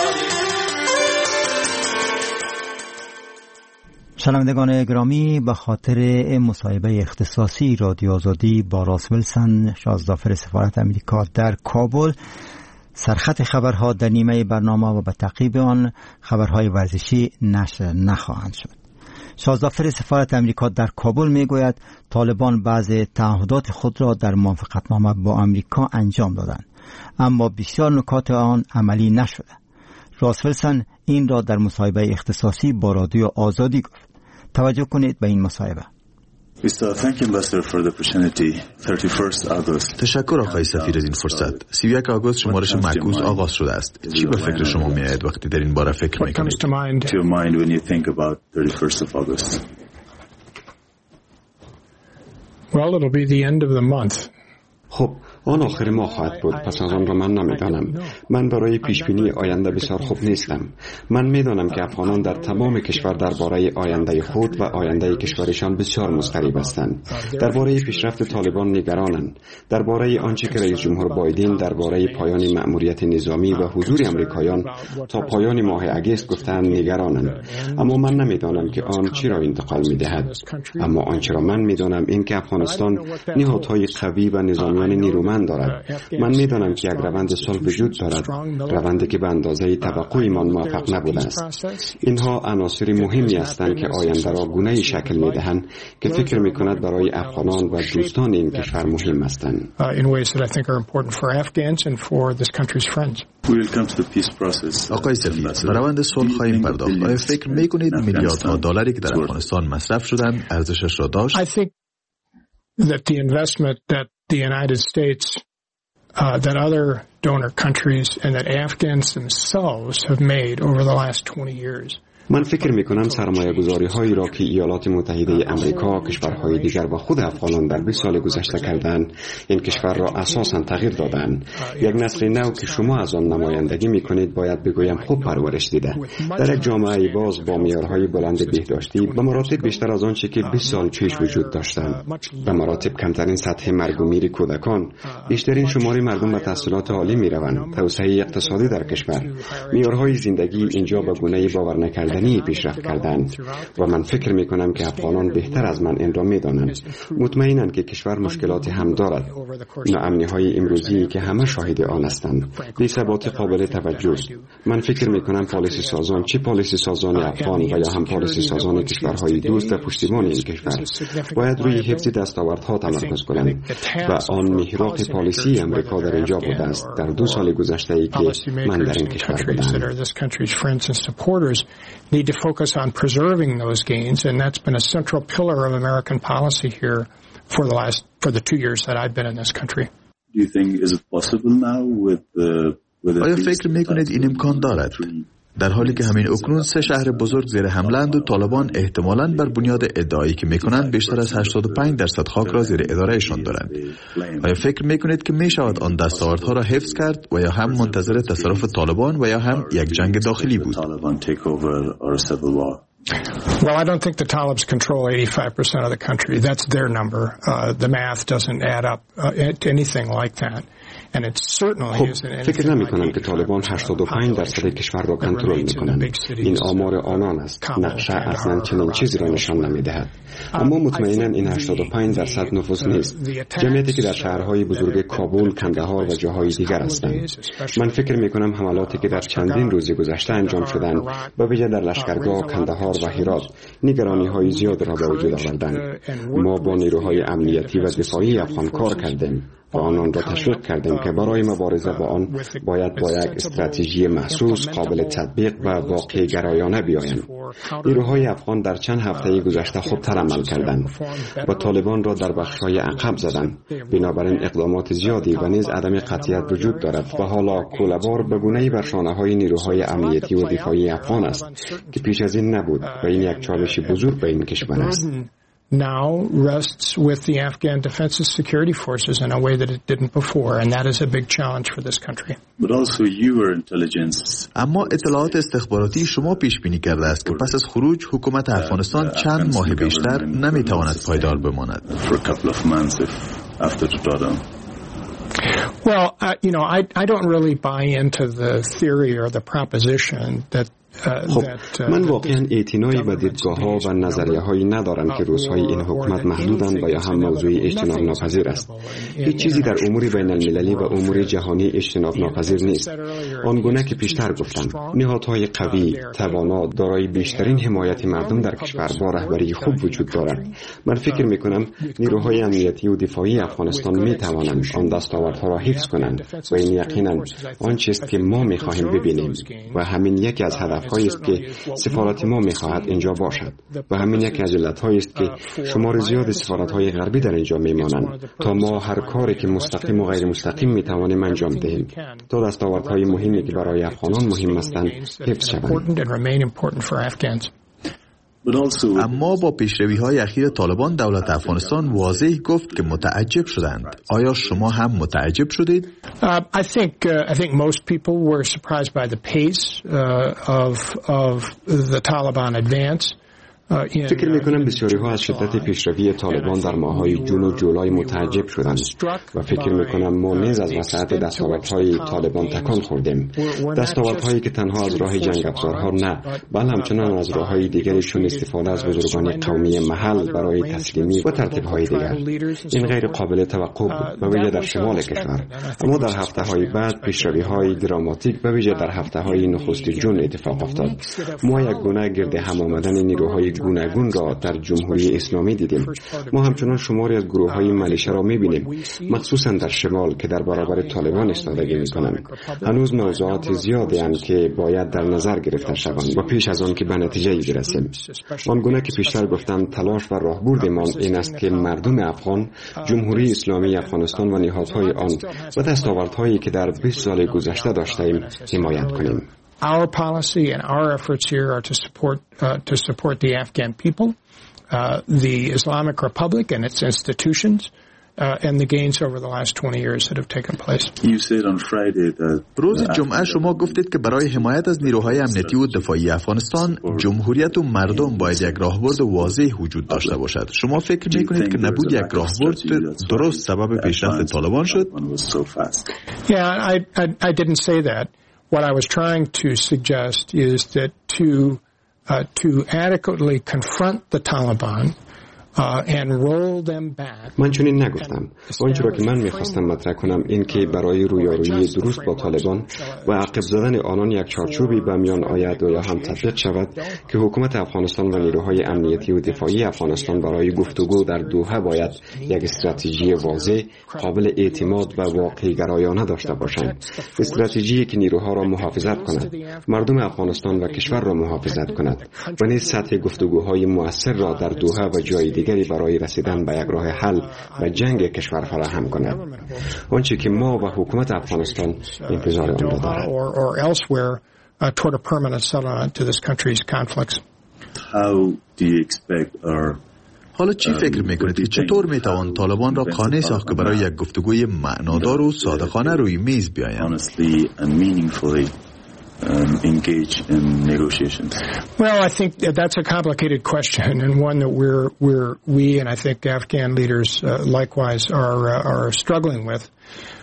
[SPEAKER 1] شنوندگان گرامی، به خاطر مصاحبه اختصاصی رادیو آزادی با راس ویلسون، شازدافر سفارت امریکا در کابل، سرخط خبرها در نیمه برنامه و به تعقیب آن خبرهای ورزشی نشر نخواهند شد. شازدافر سفارت امریکا در کابل میگوید طالبان بعض تعهدات خود را در موافقتنامه با امریکا انجام دادند، اما بسیار نکات آن عملی نشده. راس ویلسون این را در مصاحبه اختصاصی با رادیو آزادی گفت. توجه کنید به این مصاحبه.
[SPEAKER 7] تشکر آقای سفیر از این فرصت. 31 آگوست شمارش معکوس آغاز شده است. چی به فکر شما می آید وقتی در این باره فکر می کنید؟
[SPEAKER 18] Well, it'll be the end of the month.
[SPEAKER 8] خب آن آخر ماه خواهد بود، پس از آن را من نمیدانم. من برای پیشبینی آینده بسیار خوب نیستم. من میدانم که افغانان در تمام کشور درباره آینده خود و آینده کشورشان بسیار مضطرب هستند. درباره پیشرفت طالبان نگرانند. درباره آنچه که رئیس جمهور بایدن درباره پایان مأموریت نظامی و حضور آمریکاییان تا پایان ماه اگست گفتند نگرانند. اما من نمیدانم که آن چی را انتقال میدهد. اما آنچه را من میدانم این که افغانستان نهادهای قوی و نظامیان نیرومند دارد. من میدانم که یک روند صلح وجود دارد، روندی که به اندازه توقع ایمان موفق نبوده است. اینها عناصر مهمی هستند که آینده را گونه‌ای شکل میدهند که فکر میکند برای افغانان و دوستان این کشور مهم هستند.
[SPEAKER 7] آقای سفیر، به روند صلح خواهیم پرداخت. آیا فکر میکنید میلیاردها دلاری که در افغانستان مصرف شدند ارزشش را داشت؟
[SPEAKER 18] That the investment that the United States, that other donor countries, and that Afghans themselves have made over the last 20 years.
[SPEAKER 8] من فکر میکنم سرمایه گذاری هایی را که ایالات متحده امریکا، کشورهای دیگر و خود افغانان در 20 سال گذشته کردند، این کشور را اساساً تغییر دادند. یک نسل نو که شما از آن نمایندگی میکنید باید بگویم خوب پرورش دیده. در یک جامعه باز با معیارهای بلند بهداشتی به مراتب بیشتر از آنچه که 20 سال پیش وجود داشتند. به مراتب کمترین سطح مرگ و میر کودکان، بیشترین شمار مردم به تحصیلات عالی میروند. توسعه اقتصادی در کشور، معیارهای زندگی اینجا به گونه‌ای باور نکردنی پیشرفت کردند و من فکر می کنم که افغانان بهتر از من این را می دانند. مطمئنند که کشور مشکلات هم دارد. ناامنی های امروزی که همه شاهد آن هستند، بی‌ثباتی قابل توجه است. من فکر می کنم پالیسی سازان، چه پالیسی سازان افغان و یا هم پالیسی سازان کشورهای دوست و پشتیبان این کشور، باید روی حفظ دستاوردها تمرکز کنند و آن محراق پالیسی امریکا در اینجا بوده است در 2 سال گذشته ای که من در این کشور بودم.
[SPEAKER 18] Need to focus on preserving those gains, and that's been a central pillar of American policy here for the 2 years that I've been in this country.
[SPEAKER 7] Do you think is it possible now with آیا فکر میکنید این امکان دارد؟ در حالی که همین اکنون 3 شهر بزرگ زیر حمله‌اند و طالبان احتمالاً بر بنیاد ادعایی که میکنند بیشتر از 85% خاک را زیر ادارهشان دارند. آیا فکر میکنید که میشود آن دستاوردها را حفظ کرد و یا هم منتظر تصرف طالبان و یا هم یک جنگ داخلی بود؟
[SPEAKER 18] Well, I don't think the Talibs control 85% of the country. That's their number. The math doesn't add up to anything like that.
[SPEAKER 8] فکر نمی کنم که طالبان 85% کشور را کنترل می کنند. این آمار آنان است. نقشه اصلا چنین چیزی را نشان نمی دهد. اما مطمئنا این 85% نفوذ نیست. جمعیتی که در شهرهای بزرگ کابل، کندهار و جاهای دیگر هستند. من فکر می کنم حملاتی که در چندین روز گذشته انجام شدند، به ویژه در لشکرگاه، کندهار و هرات، نگرانی های زیاد را به وجود آوردند. ما با نیروهای امنیتی و دفاعی افغان کار کردیم. و آنان را تشویق کردیم که برای مبارزه با آن باید با یک استراتژی محسوس قابل تطبیق و واقع گرایانه بیایند. نیروهای افغان در چند هفته گذشته خودتر عمل کردند و طالبان را در بخش‌های عقب زدند. بنابراین اقدامات زیادی و نیز عدم قطعیت وجود دارد و حالا کوله‌بار به گونه‌ای بر شانه‌های نیروهای امنیتی و دفاعی افغان است که پیش از این نبود و این یک چالش بزرگ به این کشور است.
[SPEAKER 18] Now rests with the Afghan Defense and Security Forces in a way that it didn't before, and that is a big challenge for this country.
[SPEAKER 7] But also your intelligence. اما اطلاعات استخباراتی شما پیش بینی کرده است که پس از خروج حکومت افغانستان چند ماه بیشتر نمیتواند پایدار بماند. For a couple of months after the drawdown.
[SPEAKER 18] Well, I don't really buy into the theory or the proposition that
[SPEAKER 8] خب من واقعا اعتنایی به دیدگاه‌ها و نظریه‌هایی ندارم که روزهای این حکومت محدودند و یا هم موضوع اجتناب ناپذیر است. هیچ چیزی در امور بین المللی و امور جهانی اجتناب ناپذیر نیست. آنگونه که پیشتر گفتم، نهادهای قوی، توانا، دارای بیشترین حمایت مردم در کشور با رهبری خوب وجود دارد. من فکر می‌کنم نیروهای امنیتی و دفاعی افغانستان می‌توانند آن دستاوردها را حفظ کنند و این یقیناً آن چیزی که ما می‌خواهیم ببینیم و همین یکی از هایی است که سفارت ما می‌خواهد اینجا باشد و همین یک از علت‌هایی است که شمار زیاد سفارت‌های غربی در اینجا می‌مانند تا ما هر کاری که مستقیم و غیر مستقیم می‌توانیم انجام دهیم تا دستاوردهای مهمی که برای افغانان مهم هستند حفظ شوند.
[SPEAKER 7] اما با پیشروی‌های اخیر طالبان دولت افغانستان واضح گفت که متعجب شدند. آیا شما هم متعجب شدید؟
[SPEAKER 18] I think most people were surprised by the pace of the Taliban advance.
[SPEAKER 8] فکر میکنم بسیاری ها از شدت پیشروی طالبان در ماه‌های جون و جولای متعجب شدند و فکر میکنم ما نیز از وسعت دستاوردهای طالبان تکان خوردیم. دستاوردهایی که تنها از راه جنگ افزارها نه، بلکه همچنان از راه‌های دیگری چون استفاده از بزرگان قومی محل برای تسلیمی و ترتیب‌های دیگر. این غیر قابل توقع بود، به ویژه در شمال کشور. اما در هفته‌های بعد پیشروی‌های دراماتیک به ویژه در هفته‌های نخست جون اتفاق افتاد. ما یک گونه گرد هم آمدن نیروهای گوناگون را در جمهوری اسلامی دیدیم. ما همچنان شماری از گروه‌های ملیشه را می‌بینیم، مخصوصاً در شمال که در برابر طالبان ایستادگی می‌کنند. هنوز موضوعات زیادی هستند که باید در نظر گرفته شوند و پیش از آن که به نتیجه‌ای برسیم. آنگونه که پیشتر گفتم تلاش و راهبردمان این است که مردم افغان، جمهوری اسلامی افغانستان و نهادهای آن و دستاوردهایی که در 20 سال گذشته داشتیم حمایت کنیم.
[SPEAKER 18] Our policy and our efforts here are to support the Afghan people, the Islamic Republic and its institutions, and the gains over the last 20 years that have taken place.
[SPEAKER 7] You said on Friday that روز جمعه شما گفتید که برای حمایت از نیروهای امنیتی و دفاعی افغانستان، جمهوریت و مردم باید یک راهبرد واضح وجود داشته باشد. شما فکر می‌کنید که نبود یک راهبرد درست سبب پیشرفت طالبان شد؟
[SPEAKER 18] Yeah, I didn't say that. What I was trying to suggest is that to adequately confront the Taliban and roll them back.
[SPEAKER 8] من چنین نگفتم. آنچه را که من می‌خواستم مطرح کنم این که برای رویارویی درست با طالبان و عقب زدن آنان یک چارچوبی به میان آید و یا هم تطبیق شود که حکومت افغانستان و نیروهای امنیتی و دفاعی افغانستان برای گفتگو در دوحه باید یک استراتژی واضح، قابل اعتماد و واقعی گرایانه داشته باشند. استراتژی که نیروها را محافظت کند، مردم افغانستان و کشور را محافظت کند و نیز سطح گفتگوهای مؤثر را در دوحه و جای دیگری برای رسیدن به یک راه حل و جنگ کشور فراهم کند. آنچه که ما و حکومت افغانستان انتظار آن را دارد.
[SPEAKER 7] حالا چی فکر میکنید که چطور میتوان طالبان را قانع ساخت که برای یک گفتگوی معنادار و صادقانه روی میز بیایند؟
[SPEAKER 18] engage in negotiations? Well, I think that's a complicated question and one that we and I think Afghan leaders likewise are struggling with.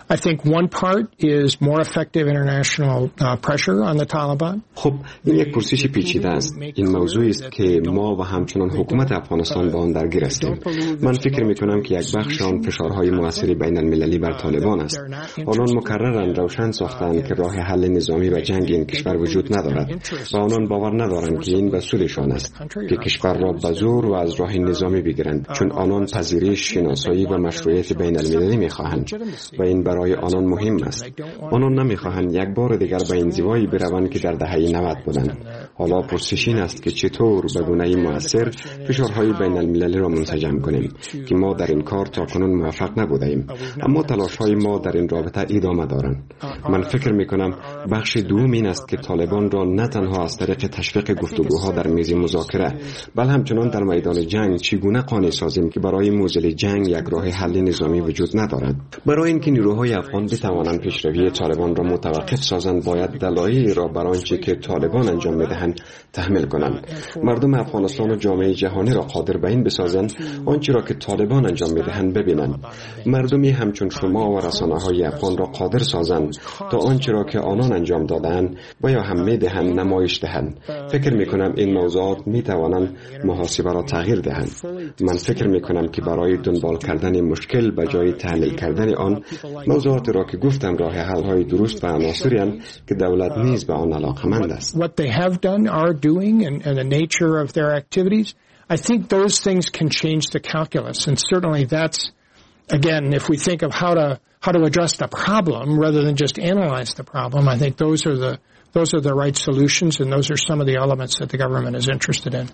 [SPEAKER 18] I think one part is more effective international pressure on the Taliban.
[SPEAKER 8] خب این یک پرسش پیچیده است. این موضوعی است که ما و همچنان حکومت افغانستان با آن درگیر هستیم. من فکر می‌کنم که یک بخش آن فشارهای موثر بین المللی بر طالبان است. آنان مکرراً روشن ساختند که راه حل نظامی و جنگ این کشور وجود ندارد و آنان باور ندارند که این به سودشان است که کشور را به زور و از راه نظامی بگیرند، چون آنان پذیرش، شناسایی و مشروعیت بین المللی می‌خواهند و این برای آنان مهم است. آنان نمی‌خواهند یک بار دیگر به انزوایی بروند که در دهه 90 بودند. حالا پرسش این است که چطور به گونه‌ای مؤثر فشارهای بین المللی را منسجم کنیم که ما در این کار تاکنون موفق نبودیم، اما تلاش‌های ما در این رابطه ادامه دارند. من فکر می‌کنم بخش دوم این است که طالبان را نه تنها از طریق تشویق گفتگوها در میز مذاکره، بلکه همچنان در میدان جنگ چگونه قانع سازیم که برای موزل جنگ یک راه حل نظامی وجود ندارد. برای اینکه نیروهای افغان بتوانند پیشروی طالبان را متوقف سازند، باید دلایلی را بر آنچه که طالبان انجام می‌دهند تحمل کنند. مردم افغانستان و جامعه جهانی را قادر به این بسازند آنچه را که طالبان انجام می‌دهند ببینند. مردمی همچون شما و رسانه‌های افغان را قادر سازند تا آنچه را که آنان انجام دادند و یا هم می‌دهند نمایش دهند. فکر می‌کنم این موضوعات می‌توانند محاسبه را تغییر دهند. من فکر می‌کنم که برای دنبال کردن مشکل به جای تحلیل کردن آن، موضوعات را که گفتم راه حل‌های درست و عناصری اند که دولت نیز به آن علاقه‌مند است.
[SPEAKER 18] What they have done, are doing, and the nature of their activities, I think those things can change the calculus, and certainly that's, again, if we think of how to address the problem rather than just analyze the problem, I think those are the right solutions, and those are some of the elements that the government is interested in.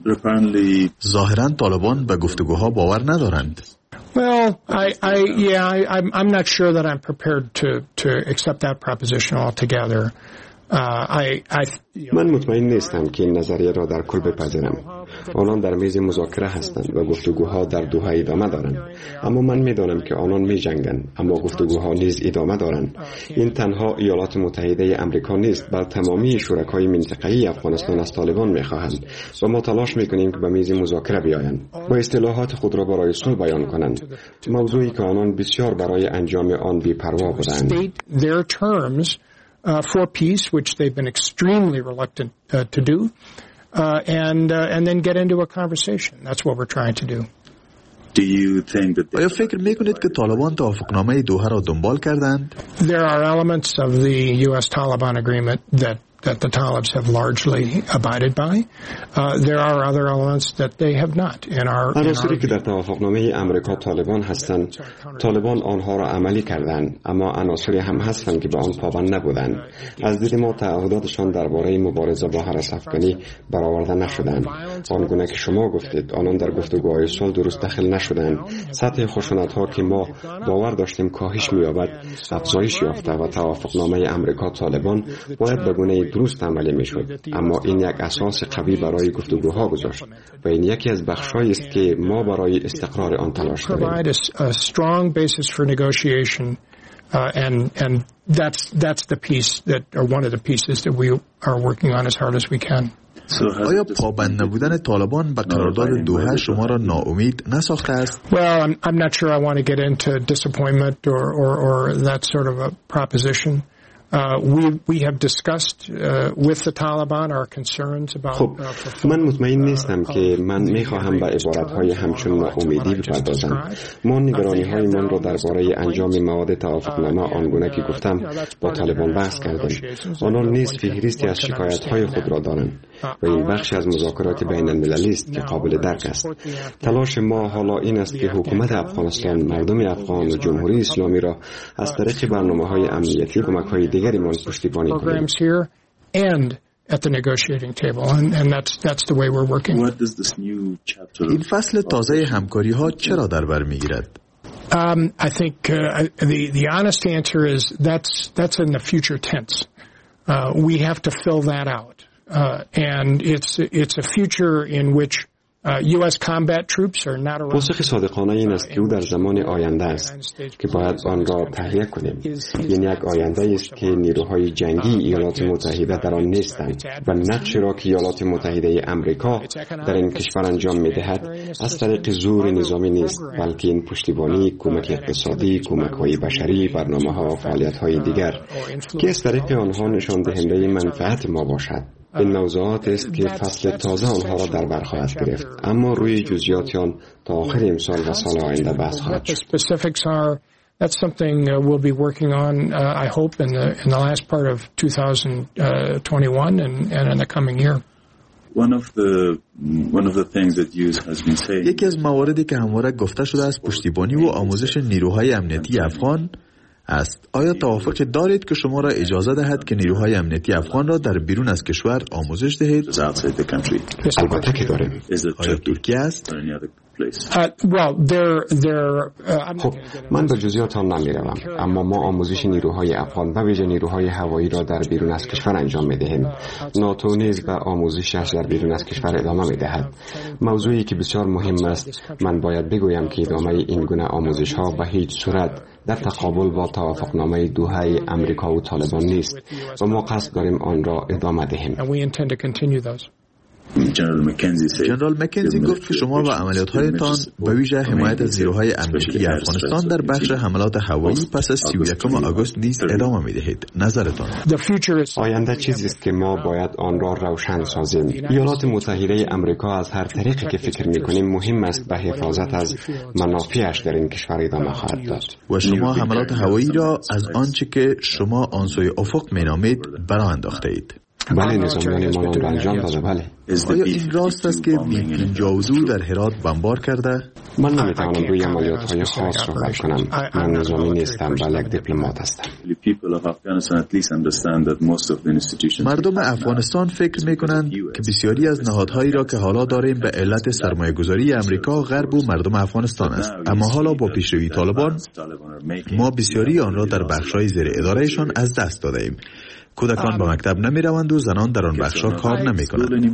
[SPEAKER 7] ظاهراً طالبان به گفتگوها باور ندارند.
[SPEAKER 18] Well, I'm not sure that I'm prepared to accept that proposition altogether.
[SPEAKER 8] من مطمئن نیستم که این نظریه را در کل بپذیرم. آنان در میز مذاکره هستند و گفتگوها در دوحه ادامه دارند، اما من میدانم که آنان می جنگند، اما گفتگوها نیز ادامه دارند. این تنها ایالات متحده آمریکا نیست، بل تمامی شرکای منطقه‌ای افغانستان از طالبان می‌خواهند و ما تلاش می‌کنیم که به میز مذاکره بیایند و اصطلاحات خود را برای صلح بیان کنند، موضوعی که آنان بسیار برای انجام آن بی‌پروا بودند.
[SPEAKER 18] For peace, which they've been extremely reluctant to do, and then get into a conversation. That's what we're trying to do.
[SPEAKER 7] آیا فکر میکنید که طالبان توافقنامه دوحه را دنبال کردند؟
[SPEAKER 18] There are elements of the U.S.-Taliban agreement that the Talibs have largely abided by. There are other elements that they have not.
[SPEAKER 8] عناصری که در توافقنامه آمریکا طالبان هستند، طالبان آنها را عملی کردند، اما عناصری هم هستند که به آن پابند نبودند. از دید ما تعهداتشان درباره مبارزه با هرس افغانی برآورده نشدند. آنگونه که شما گفتید، آنان در گفتگوهای صلح درست داخل نشدند. سطح خشونت‌ها که ما باور داشتیم کاهش می‌یابد، افزایش یافته و توافقنامه آمریکا طالبان باید به گونه درست عملی میشد، اما این یک اساس قوی برای گفتگوها گذاشت و این یکی از بخش‌هایی است که ما برای استقرار آن تلاش داریم.
[SPEAKER 18] And that's the piece that, or one of the pieces that we are working on as hard as we can.
[SPEAKER 7] آیا پابند نبودن طالبان به قرارداد دوحه شما را ناامید نساخته است؟
[SPEAKER 18] Well, I'm not sure I want to get into disappointment or that sort of a proposition. We have discussed with the Taliban our concerns about.
[SPEAKER 8] خب من مطمئن نیستم که من میخواهم به عبارت‌های همچون ناامیدی بپردازم. ما نگرانی‌های من را درباره انجام مواد توافقنامه آنگونه که گفتم با طالبان بحث کردیم. آنان نیز فهرستی از شکایت‌های خود را دارند و این بخشی از مذاکرات بین المللی است که قابل درک است. تلاش ما حالا این است که حکومت افغانستان مردم افغان و جمهوری اسلامی را از طریق برنامه‌های امنیتی کمک‌های دیگری من پشتیبانی کنیم.
[SPEAKER 18] At the negotiating table, and that's the way we're working.
[SPEAKER 7] این فصل تازه همکاری‌ها چرا در بر می‌گیرد؟
[SPEAKER 18] I think the honest answer is that's in the future tense. We have to fill that out, and it's a future in which
[SPEAKER 8] پاسخ صادقانه این است که او در زمان آینده است که باید آن را تهیه کنیم. این یک آینده است که نیروهای جنگی ایالات متحده در آن نیستند و نقشی را که ایالات متحده امریکا در این کشور انجام می‌دهد از طریق زور نظامی نیست، بلکه این پشتیبانی، کمک اقتصادی، کمک‌های بشری، برنامه‌ها و فعالیت‌های دیگر که از طریق آنها نشان دهنده منفعت ما باشد. این موضوعات است که فصل تازه آنها را در بر خواهد گرفت، اما روی جزئیات آن تا آخر امسال و سال آینده بحث خواهد شد.
[SPEAKER 18] That's something we'll be working on, I hope, in the last part of 2021 and in the coming year.
[SPEAKER 7] یکی از مواردی که همواره گفته شده است پشتیبانی و آموزش نیروهای امنیتی افغان است. آیا توافق دارید که شما را اجازه دهد که نیروهای امنیتی افغان را در بیرون از کشور آموزش دهید؟
[SPEAKER 8] البته که داریم.
[SPEAKER 7] آیا ترکیه است؟
[SPEAKER 8] خب من به جزئیات آن نمیروم، اما ما آموزش نیروهای افغان و ویژه نیروهای هوایی را در بیرون از کشور انجام میدهیم. ناتو نیز به آموزشش در بیرون از کشور ادامه میدهد. موضوعی که بسیار مهم است، من باید بگویم که ادامه این گونه آموزش ها به هیچ صورت در تقابل با توافقنامه دوحه امریکا و طالبان نیست و ما قصد داریم آن را ادامه دهیم.
[SPEAKER 7] جنرال مکنزی گفت که شما و عملیات‌هایتان به ویژه حمایت از نیروهای امنیتی افغانستان در بخش حملات هوایی پس از 31 آگوست نیز ادامه می‌دهید. نظرتان؟
[SPEAKER 8] آینده چیزی است که ما باید آن را روشن سازیم. ایالات متحده امریکا از هر طریقی که فکر می‌کنیم مهم است به حفاظت از منافعش در این کشور ادامه خواهد داد.
[SPEAKER 7] و شما حملات هوایی را از آنچه که شما آن سوی افق می‌نامید برآ انداخته‌اید.
[SPEAKER 8] بله، نظامیان ما را انجام داده. بله.
[SPEAKER 7] آیا این راست است که بی-52 در هرات بمبار کرده؟
[SPEAKER 8] من نمیتوانم روی عملیات‌های خاص صحبت کنم. من نظامی نیستم، بلکه دیپلمات هستم.
[SPEAKER 7] مردم افغانستان فکر میکنند که بسیاری از نهادهایی را که حالا داریم به علت سرمایه‌گذاری امریکا غرب و مردم افغانستان است، اما حالا با پیشروی طالبان ما بسیاری آن را در بخش‌های زیر ادارهشان از دست داده‌ایم. کودکان به مکتب نمی روند و زنان در آن بخش‌ها کار نمی کنند.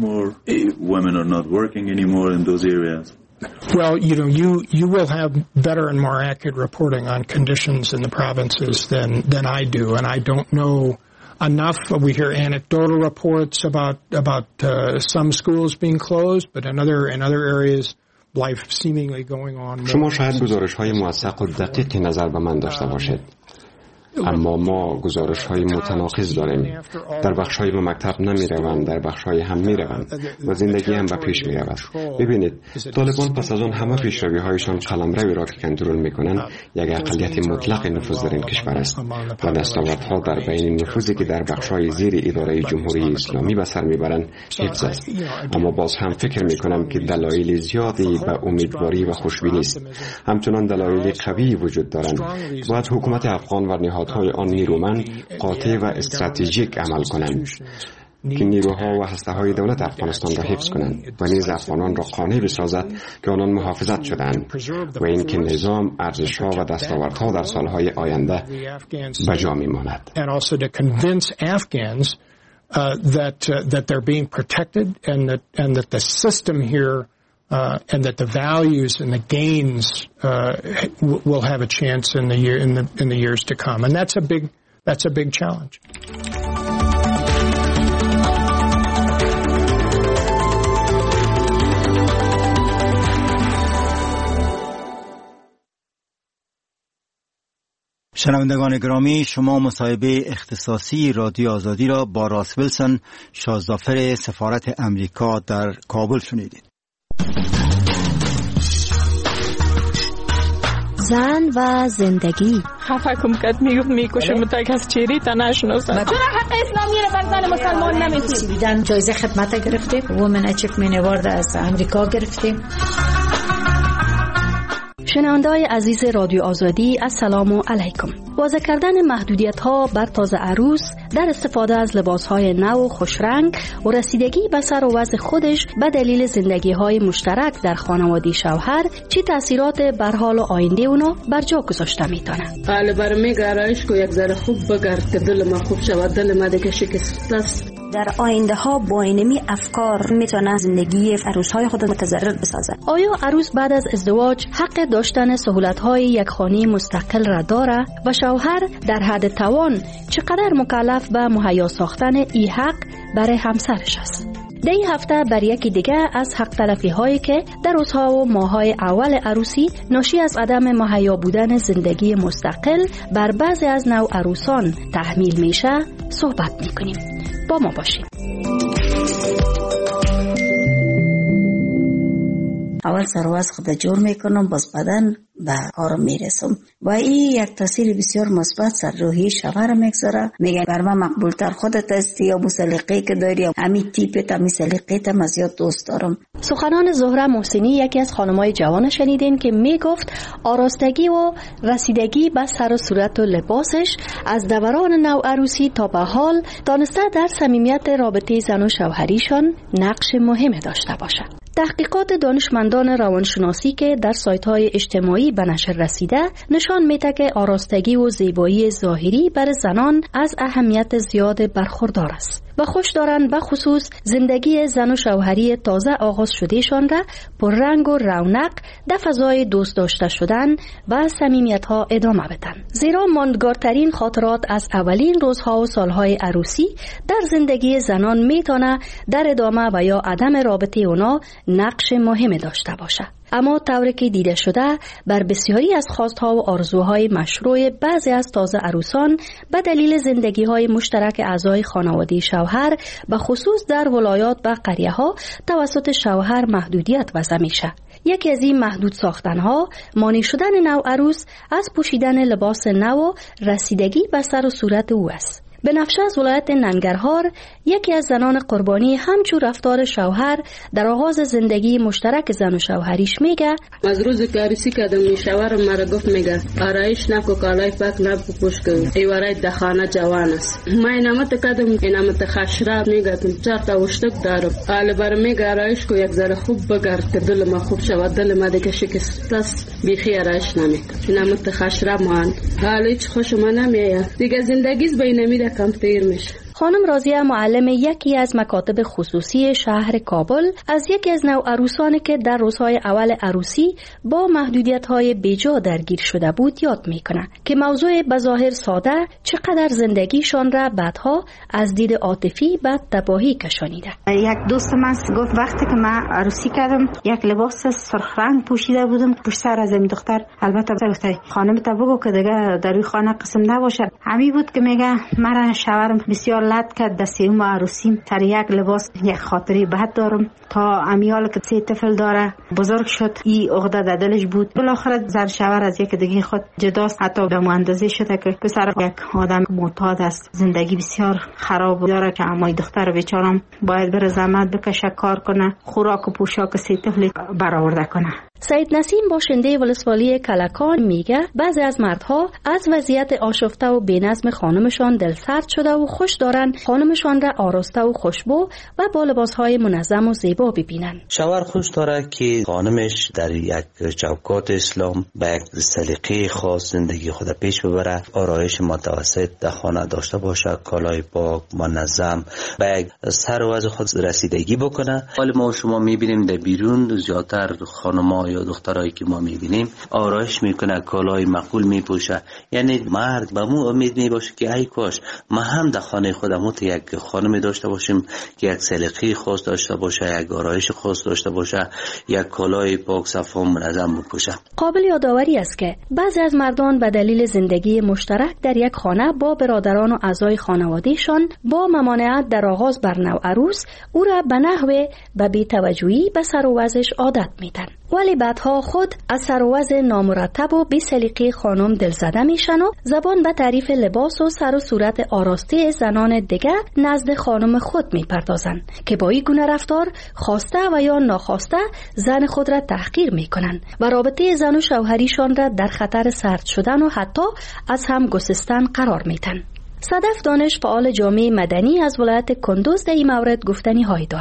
[SPEAKER 18] Well, you will have better and more accurate reporting on conditions in the provinces than I do, and I don't know enough. We hear anecdotal reports about some schools being closed, but in other areas life seemingly going on.
[SPEAKER 8] شما شاید گزارش‌های موثق و دقیق نظر به من داشته باشید، اما ما گزارش‌های متناقض داریم. در بخش‌های به مکتب نمی‌روند، در بخش‌های هم می‌روند و زندگی هم به پیش می‌رود. ببینید، طالبان پس از آن همه پیشروی‌هایشان قلمروی را که کنترل می‌کنند، یک اقلیت مطلق نفوذ در این کشور است و دستاوردها در بین نفوذی که در بخش‌های زیر اداره جمهوری اسلامی به سر می‌برند حفظ است. اما باز هم فکر می‌کنم که دلایل زیادی به امیدواری و خوشبینی است. همچنان دلایل قوی وجود دارند. باید حکومت افغان و نهادهای آن نیرومند قاطع و استراتژیک عمل کنند که نیروها و هسته‌های دولت افغانستان را حفظ کنند و نیز افغانان را قانع بسازد که آنان محافظت شدند و اینکه نظام، ارزش‌ها و دستاوردها در سال‌های آینده به جا می‌ماند.
[SPEAKER 18] that they're being protected and that the system here and that the values and the gains will have a chance in the years to come, and that's a big challenge.
[SPEAKER 1] شنوندگان گرامی، شما مصاحبه اختصاصی رادیو آزادی را با راس ویلسون، شازدافر سفارت امریکا در کابل شنیدید.
[SPEAKER 9] زن و زندگی.
[SPEAKER 10] خفه کم کد میکشم تا کس چیری تا نشناسم.
[SPEAKER 9] چرا حق اسلامی رو بر زن مسلمان نمیدید؟ جایزه خدمت گرفتیم، وومن اچیومنت اوارد از امریکا گرفتیم. شنونده‌های عزیز رادیو آزادی، السلام علیکم. واضح کردن محدودیت‌ها بر تازه عروس در استفاده از لباس‌های نو و خوشرنگ و رسیدگی به سر و وضع خودش به دلیل زندگی‌های مشترک در خانواده شوهر چی تأثیرات بر حال و آینده اونا بر جا گذاشته می‌تونه؟
[SPEAKER 10] حالا برمی گرایش کو یک ذره خوب بگرد که دل ما خوب شود. دل ما دیگه شکسته است.
[SPEAKER 11] در آینده ها با اینمی افکار میتونه زندگی عروس‌های خود متضرر بسازه.
[SPEAKER 9] آیا عروس بعد از ازدواج حق داشتن سهولت‌های یک خانه مستقل را داره و شوهر در حد توان چقدر مکلف به مهیا ساختن این حق برای همسرش است؟ در این هفته بر یکی دیگه از حق تلفی هایی که در روزها و ماهای اول عروسی ناشی از عدم مهیا بودن زندگی مستقل بر بعضی از نوع عروسان تحمیل میشه صحبت میکنیم. با ما باشید.
[SPEAKER 11] اول سرواز خود جور میکنم، باز بدن به کارم میرسم و این یک تاثیر بسیار مثبت سر روحی شوهر میگذاره. میگه بر من مقبول تر خودت هستی یا مسلقی که داری، همین تیپت همین سلیقیت من زیاد دوست دارم.
[SPEAKER 9] سخنان زهره محسنی یکی از خانمای جوان شنیدین که میگفت آراستگی و رسیدگی به سر و صورت و لباسش از دوران نو عروسی تا به حال دانسته در صمیمیت رابطه زن و شوهریشان نقش مهمی داشته باشد. تحقیقات دانشمندان روانشناسی که در سایت‌های اجتماعی به نشر رسیده نشان میده که آراستگی و زیبایی ظاهری برای زنان از اهمیت زیاد برخوردار است و خوش دارند به خصوص زندگی زن و شوهری تازه آغاز شدهشان را پر رنگ و رونق در فضای دوست داشته شدن و صمیمیت‌ها ادامه بدن. زیرا ماندگارترین خاطرات از اولین روزها و سالهای عروسی در زندگی زنان میتونه در ادامه و یا عدم رابطه اونا نقش مهمی داشته باشه. اما طوری که دیده شده بر بسیاری از خواستها و آرزوهای مشروع بعضی از تازه عروسان به دلیل زندگی‌های مشترک اعضای خانواده شوهر به خصوص در ولایات و قریه‌ها توسط شوهر محدودیت وضع میشه. یکی از این محدود ساختن‌ها مانع شدن نو عروس از پوشیدن لباس نو و رسیدگی به سر و صورت او است. بنفشه از ولایت ننگرهار یکی از زنان قربانی همچون رفتار شوهر در آغاز زندگی مشترک زن و شوهریش میگه
[SPEAKER 12] از روز که عروسی کردم شوهرم مرا گفت میگه آرایش نکو کالای پاک نپوش کن ایوارای دخانه جوان است. ما اینامت کردم اینامت خشره میگه چهار تا وشتک دارم حالا برای میگه آرایش کو یک ذره خوب بگرد که دل ما خوب شود. دل ما دیگه شکست است بیخی آرایش نمیکنم اینامت خشره مان حالا هیچ خوش ما نمیاد دیگه زندگیز بینمی کم تیر میشه.
[SPEAKER 9] خانم راضیه معلم یکی از مکاتب خصوصی شهر کابل از یکی از نوعروسانی که در روزهای اول عروسی با محدودیت‌های بیجا درگیر شده بود یاد میکنه که موضوع بظاهر ساده چقدر زندگیشان را بعدها از دید عاطفی به تباهی کشانیده.
[SPEAKER 26] یک دوست من گفت وقتی که من عروسی کردم یک لباس سرخ رنگ پوشیده بودم پشت سر از این دختر، البته گفت خانم تا بگو که دیگه در این خانه قسم نباشه. همین بود که میگه مرا شوهرم بسیار لط کرد دستیم عروسیم سر یک لباس یک خاطری بد دارم تا امیال که 3 طفل داره بزرگ شد این عقده در دلش بود. بالاخره زن شوهر از یک دیگه خود جداست حتی به اندازه شده که پسر یک آدم معتاد است زندگی بسیار خراب داره که اما دختر بیچارم باید بره زحمت بکشه کار کنه خوراک و پوشاک 3 طفل برآورده کنه.
[SPEAKER 9] سید نسیم باشنده ولسوالی کلکان میگه بعضی از مردها از وضعیت آشفته و بی‌نظم خانمشان دلسرد شده و خوش دارن خانمشان را آراسته و خوشبو و با لباسهای منظم و زیبا ببینن.
[SPEAKER 13] شوهر خوش داره که خانمش در یک چوکات اسلام با یک سلیقه خاص زندگی خود پیش ببره، آرایش متوسط در خانه داشته باشه، کالای پاک منظم با یک سر و وضع خود رسیدگی بکنه. حال ما شما میبینیم در بیرون زیادتر خانم‌ها یا دخترایی که ما میبینیم آرایش میکنه، کالای معقول میپوشه. یعنی مرد به مو امید میباشه که ای کاش ما هم در خانه خودمون یک خانمی داشته باشیم که یک سلیقه خاص داشته باشه، یک آرایش خاص داشته باشه، یک کالای پاک صفا منظم بپوشه.
[SPEAKER 9] قابل یادآوری است که بعضی از مردان به دلیل زندگی مشترک در یک خانه با برادران و اعضای خانوادهشان با ممانعت در آغاز بر نو عروس او را به نحو و بی‌توجهی به سر و وضعش عادت میدن، ولی بعدها خود از سر و وضع نامرتب و بی سلیقه خانم دلزده میشن و زبان به تعریف لباس و سر و صورت آراسته زنان دیگه نزد خانم خود میپردازن که با این گونه رفتار خواسته و یا ناخواسته زن خود را تحقیر میکنن و رابطه زن و شوهریشان را در خطر سرد شدن و حتی از هم گسستن قرار میدن. صدف دانش فعال جامعه مدنی از ولایت کندوز در این مورد گفتنی هایی داره.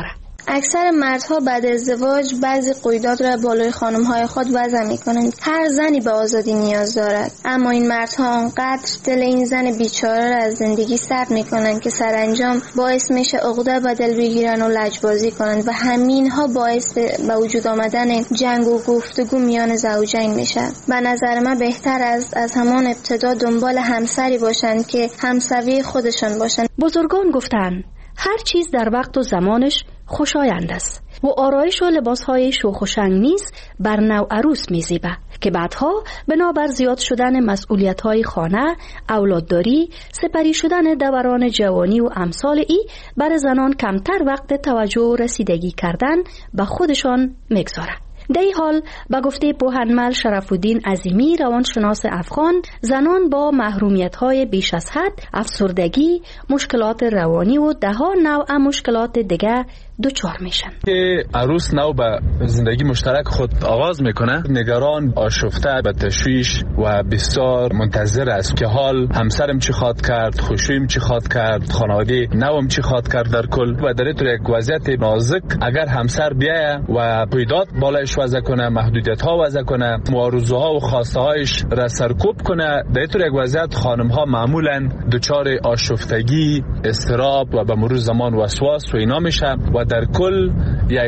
[SPEAKER 2] اکثر مردها بعد ازدواج بعضی قیودات را بالای خانم‌های خود وضع می‌کنند. هر زنی به آزادی نیاز دارد، اما این مردها آنقدر دل این زن بیچاره را از زندگی سرد می‌کنند که سرانجام باعث میشه عقده به دل بگیرن و لجبازی کنند و همینها باعث به وجود آمدن جنگ و گفتگو میان زوجین میشه. به نظر من بهتر است از همان ابتدا دنبال همسری باشند که همسوی خودشان باشند.
[SPEAKER 9] بزرگان گفتند هر چیز در وقت و زمانش خوشایند است و آرایش و لباسهای شوخ و شنگ نیز بر نو عروس میزیبه که بعدها بنابر زیاد شدن مسئولیت‌های خانه، اولادداری، سپری شدن دوران جوانی و امثال ای بر زنان کمتر وقت توجه و رسیدگی کردن به خودشان میگذاره. در این حال با گفته پوهنمل شرف‌الدین عظیمی روانشناس افغان، زنان با محرومیت‌های بیش از حد، افسردگی، مشکلات روانی و ده‌ها نوع مشکلات دیگه دچار میشن.
[SPEAKER 14] که عروس نو به زندگی مشترک خود آغاز میکنه، نگران، آشفته، به تشویش و بسیار منتظر است که حال همسرم چی خواد کرد، خوشویم چی خواد کرد، خانواده نوم چی خواد کرد. در کل و در طور یک وضعیت نازک اگر همسر بیایه و قیودات بالایش وضع کنه، محدودیت ها وضع کنه، معارضه‌ها و خواسته هایش را سرکوب کنه، در طور یک وضعیت خانم ها معمولا دچار آشفتگی، اضطراب و به مرور زمان وسواس و اینا میشه و در کل یک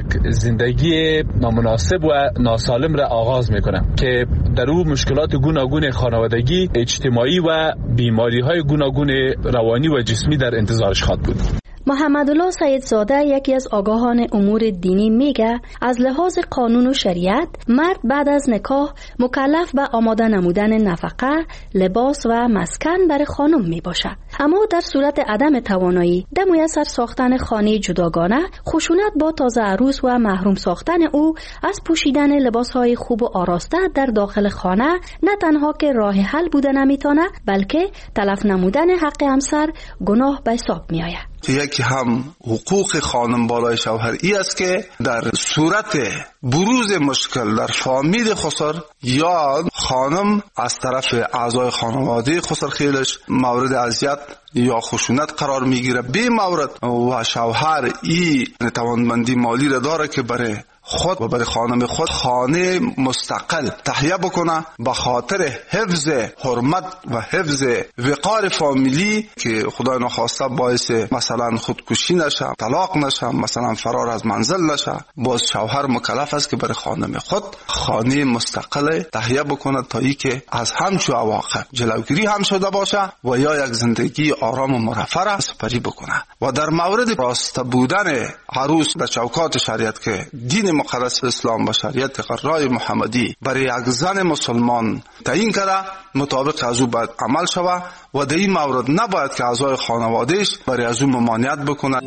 [SPEAKER 14] زندگی نامناسب و ناسالم را آغاز میکنه که در او مشکلات گوناگون خانوادگی، اجتماعی و بیماری های گوناگون روانی و جسمی در انتظارش خواهد بود.
[SPEAKER 9] محمدالله سیدزاده یکی از آگاهان امور دینی میگه از لحاظ قانون و شریعت مرد بعد از نکاح مکلف به آماده نمودن نفقه، لباس و مسکن برای خانم می باشه. اما در صورت عدم توانایی در میسر ساختن خانه جداگانه، خشونت با تازه عروس و محروم ساختن او از پوشیدن لباسهای خوب و آراسته در داخل خانه نه تنها که راه حل بوده نمیتونه، بلکه تلف نمودن حق همسر گناه به حساب می آید.
[SPEAKER 15] یکی هم حقوق خانم بالای شوهر ای است که در صورت بروز مشکل در فامیل خسر یا خانم از طرف اعضای خانواده خسر خیلش مورد اذیت یا خشونت قرار میگیره به مورد و شوهر ای توانمندی مالی را داره که برای خود و برای خانم خود خانه مستقل تهیه بکنه به خاطر حفظ حرمت و حفظ وقار فامیلی که خدای نخواسته باعث مثلا خودکشی نشه، طلاق نشه، مثلا فرار از منزل نشه. باز شوهر مکلف است که برای خانم خود خانه مستقل تهیه بکنه تا ای که از همچو عواقب جلوگیری هم شده باشه و یا یک زندگی آرام و مرفه را سپری بکنه. و در مورد راست بودن عروس در چوکات شریعت که دین مقدس اسلام و شریعت قرای محمدی برای یک زن مسلمان تعیین کرده، مطابق از او باید عمل شود و در این مورد نباید که اعضای خانوادهش برای از او ممانعت بکنه.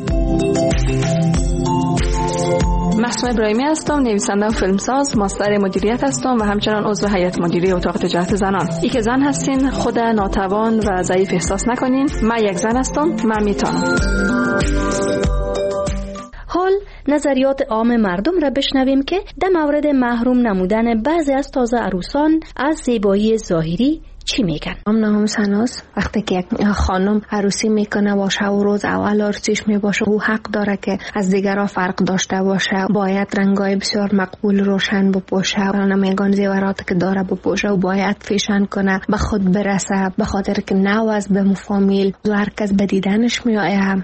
[SPEAKER 10] محسوم ابراهیمی هستم، نویسنده و فیلمساز، ماستر مدیریت هستم و همچنان عضو هیئت مدیره اتاق تجارت زنان. ای که زن هستین خود ناتوان و ضعیف احساس نکنین. من یک زن هستم، من میتونم.
[SPEAKER 9] حال نظریات عام مردم را بشنویم که در مورد محروم نمودن بعضی از تازه عروسان از زیبایی ظاهری چی میگن.
[SPEAKER 16] نام سناس وقتی که یک خانم عروسی میکنه و شب و روز اول عروسیش میباشه، او حق داره که از دیگرها فرق داشته باشه، باید رنگای بسیار مقبول روشن بپوشه، نمیگن زیورات که داره بپوشه و باید فیشن کنه، به خود برسه، به خاطر که نو از به فامیل و هر کس به دیدنش میآیه.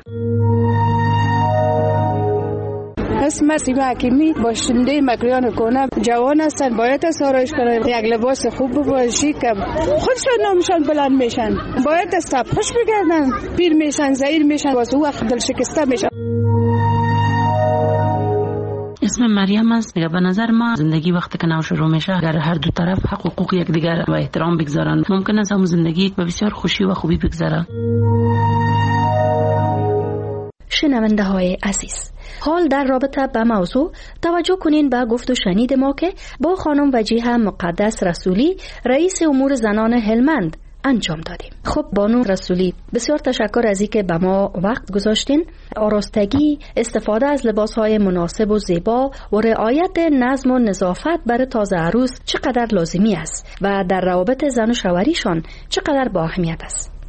[SPEAKER 17] اسم سیما حکیمی باشنده مکریان کنم. جوان هستن، باید از آرایش کنن، یک لباس خوب بپوشی که خودشان نامشان بلند میشن، باید از تب خوش بگردن، پیر میشن، زیر میشن، واسه وقت دل شکسته میشن.
[SPEAKER 19] اسم مریم است. به نظر ما زندگی وقتی که نو شروع میشه، اگر هر دو طرف حق و حقوق یکدیگر و احترام بگذارن، ممکن است هم زندگی به بسیار خوشی و خوبی بگذره.
[SPEAKER 9] شنونده های عزیز، حال در رابطه با موضوع توجه کنین به گفت و شنید ما که با خانم وجیه مقدس رسولی رئیس امور زنان هلمند انجام دادیم. خب بانو رسولی، بسیار تشکر از اینکه به ما وقت گذاشتین. آراستگی، استفاده از لباسهای مناسب و زیبا و رعایت نظم و نظافت برای تازه عروس چقدر لازمی است و در روابط زن و شوهریشان چقدر با اهمیت است.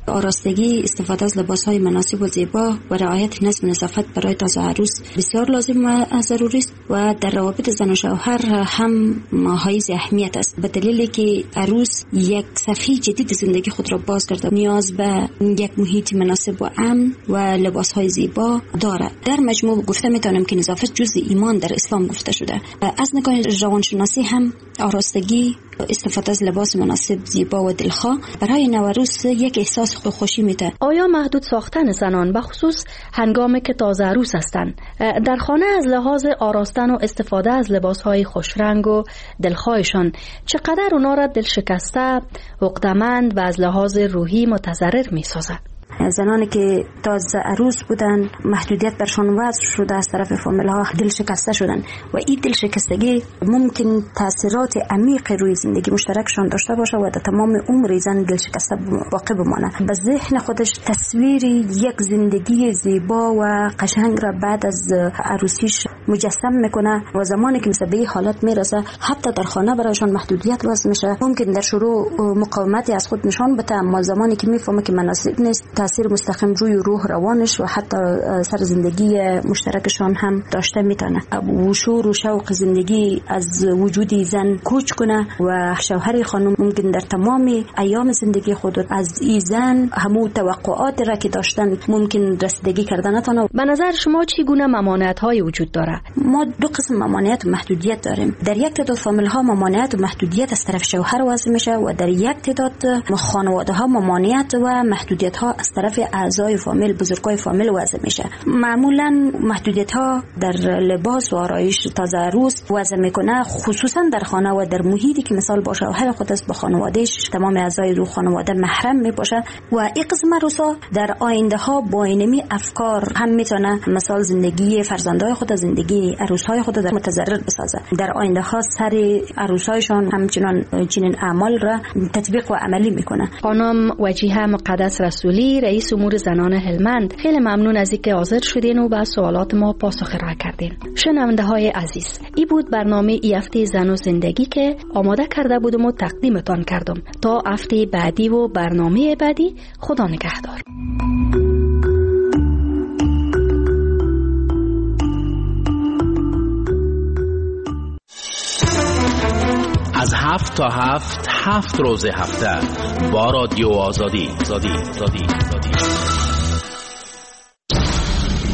[SPEAKER 11] آراستگی، استفاده از لباس‌های مناسب و زیبا و رعایت نظم و نظافت برای تازه عروس بسیار لازم و ضروری است و در روابط زن و شوهر هم حائز اهمیت است، به دلیلی که عروس یک صفحه جدید زندگی خود را باز کرده، نیاز به یک محیط مناسب و امن و لباس‌های زیبا دارد. در مجموع گفته میتونم که نظافت جزء ایمان در اسلام گفته شده. از نگاه روانشناسی هم آراستگی، استفاده از لباس مناسب، زیبا و دلخواه برای نوعروس یک احساس خوشی میده.
[SPEAKER 9] آیا محدود ساختن زنان به خصوص هنگامی که تازه عروس هستند در خانه از لحاظ آراستن و استفاده از لباسهای خوشرنگ و دلخواهشان چقدر اونا را دلشکسته، عقده‌مند و از لحاظ روحی متضرر میسازد؟
[SPEAKER 11] زنانی که تازه عروس بودن محدودیت برشان وضع شده از طرف فامیل ها، دل شکسته شدن و این دل شکستگی ممکن تاثیرات عمیق روی زندگی مشترکشان داشته باشه و در تمام عمر زن دل شکسته باقی بمانه. به ذهن خودش تصویری یک زندگی زیبا و قشنگ را بعد از عروسیش مجسم میکنه و زمانی که به این حالت میرسه حتی در خانه برایشان محدودیت وضع میشه. ممکن در شروع مقاومتی از خود نشان بده، اما زمانی که میفهمه که مناسب نیست تاثیر مستقیم روی روح، روانش و حتی سر زندگی مشترکشان هم داشته میتونه. وشور و شوق زندگی از وجود زن کوچ کنه و شوهر خانم ممکن در تمام ایام زندگی خود از این زن همون توقعات را که داشتن ممکن رسیدگی کردن نتونه.
[SPEAKER 9] به نظر شما چی گونه ممانعت های وجود داره؟
[SPEAKER 11] ما دو قسم ممانعت و محدودیت داریم. در یک تعداد فامیل ها ممانعت و محدودیت از طرف شوهر وضع میشه و در یک تعداد خانواده ها ممانعت و محدودیت ها از طرف اعضای فامیل، بزرگای فامیل وضع میشه. معمولا محدودیت ها در لباس و آرایش تازه عروس وضع میکنه، خصوصا در خانه و در محیطی که مثال با شوهر خود است، با خانوادهش، تمام اعضای رو خانواده محرم میباشه و این قسم عروسا در آینده ها با اینمی افکار هم میتونه مثال زندگی فرزندای خود، زندگی عروسهای خود در متضرر بسازه. در آینده ها سر عروسایشان همچنان چنین اعمال را تطبیق و عملی میکنه.
[SPEAKER 9] خانم وجیه مقدس رسولی، رئیس امور زنان هلمند، خیلی ممنون از اینکه حاضر شدین و به سوالات ما پاسخ ارائه کردین. شنونده های عزیز، این بود برنامه ای هفته زن و زندگی که آماده کرده بودم و تقدیمتان کردم. تا هفته بعدی و برنامه بعدی، خدا نگهدار.
[SPEAKER 5] از 7 تا 7 روز هفته با رادیو آزادی.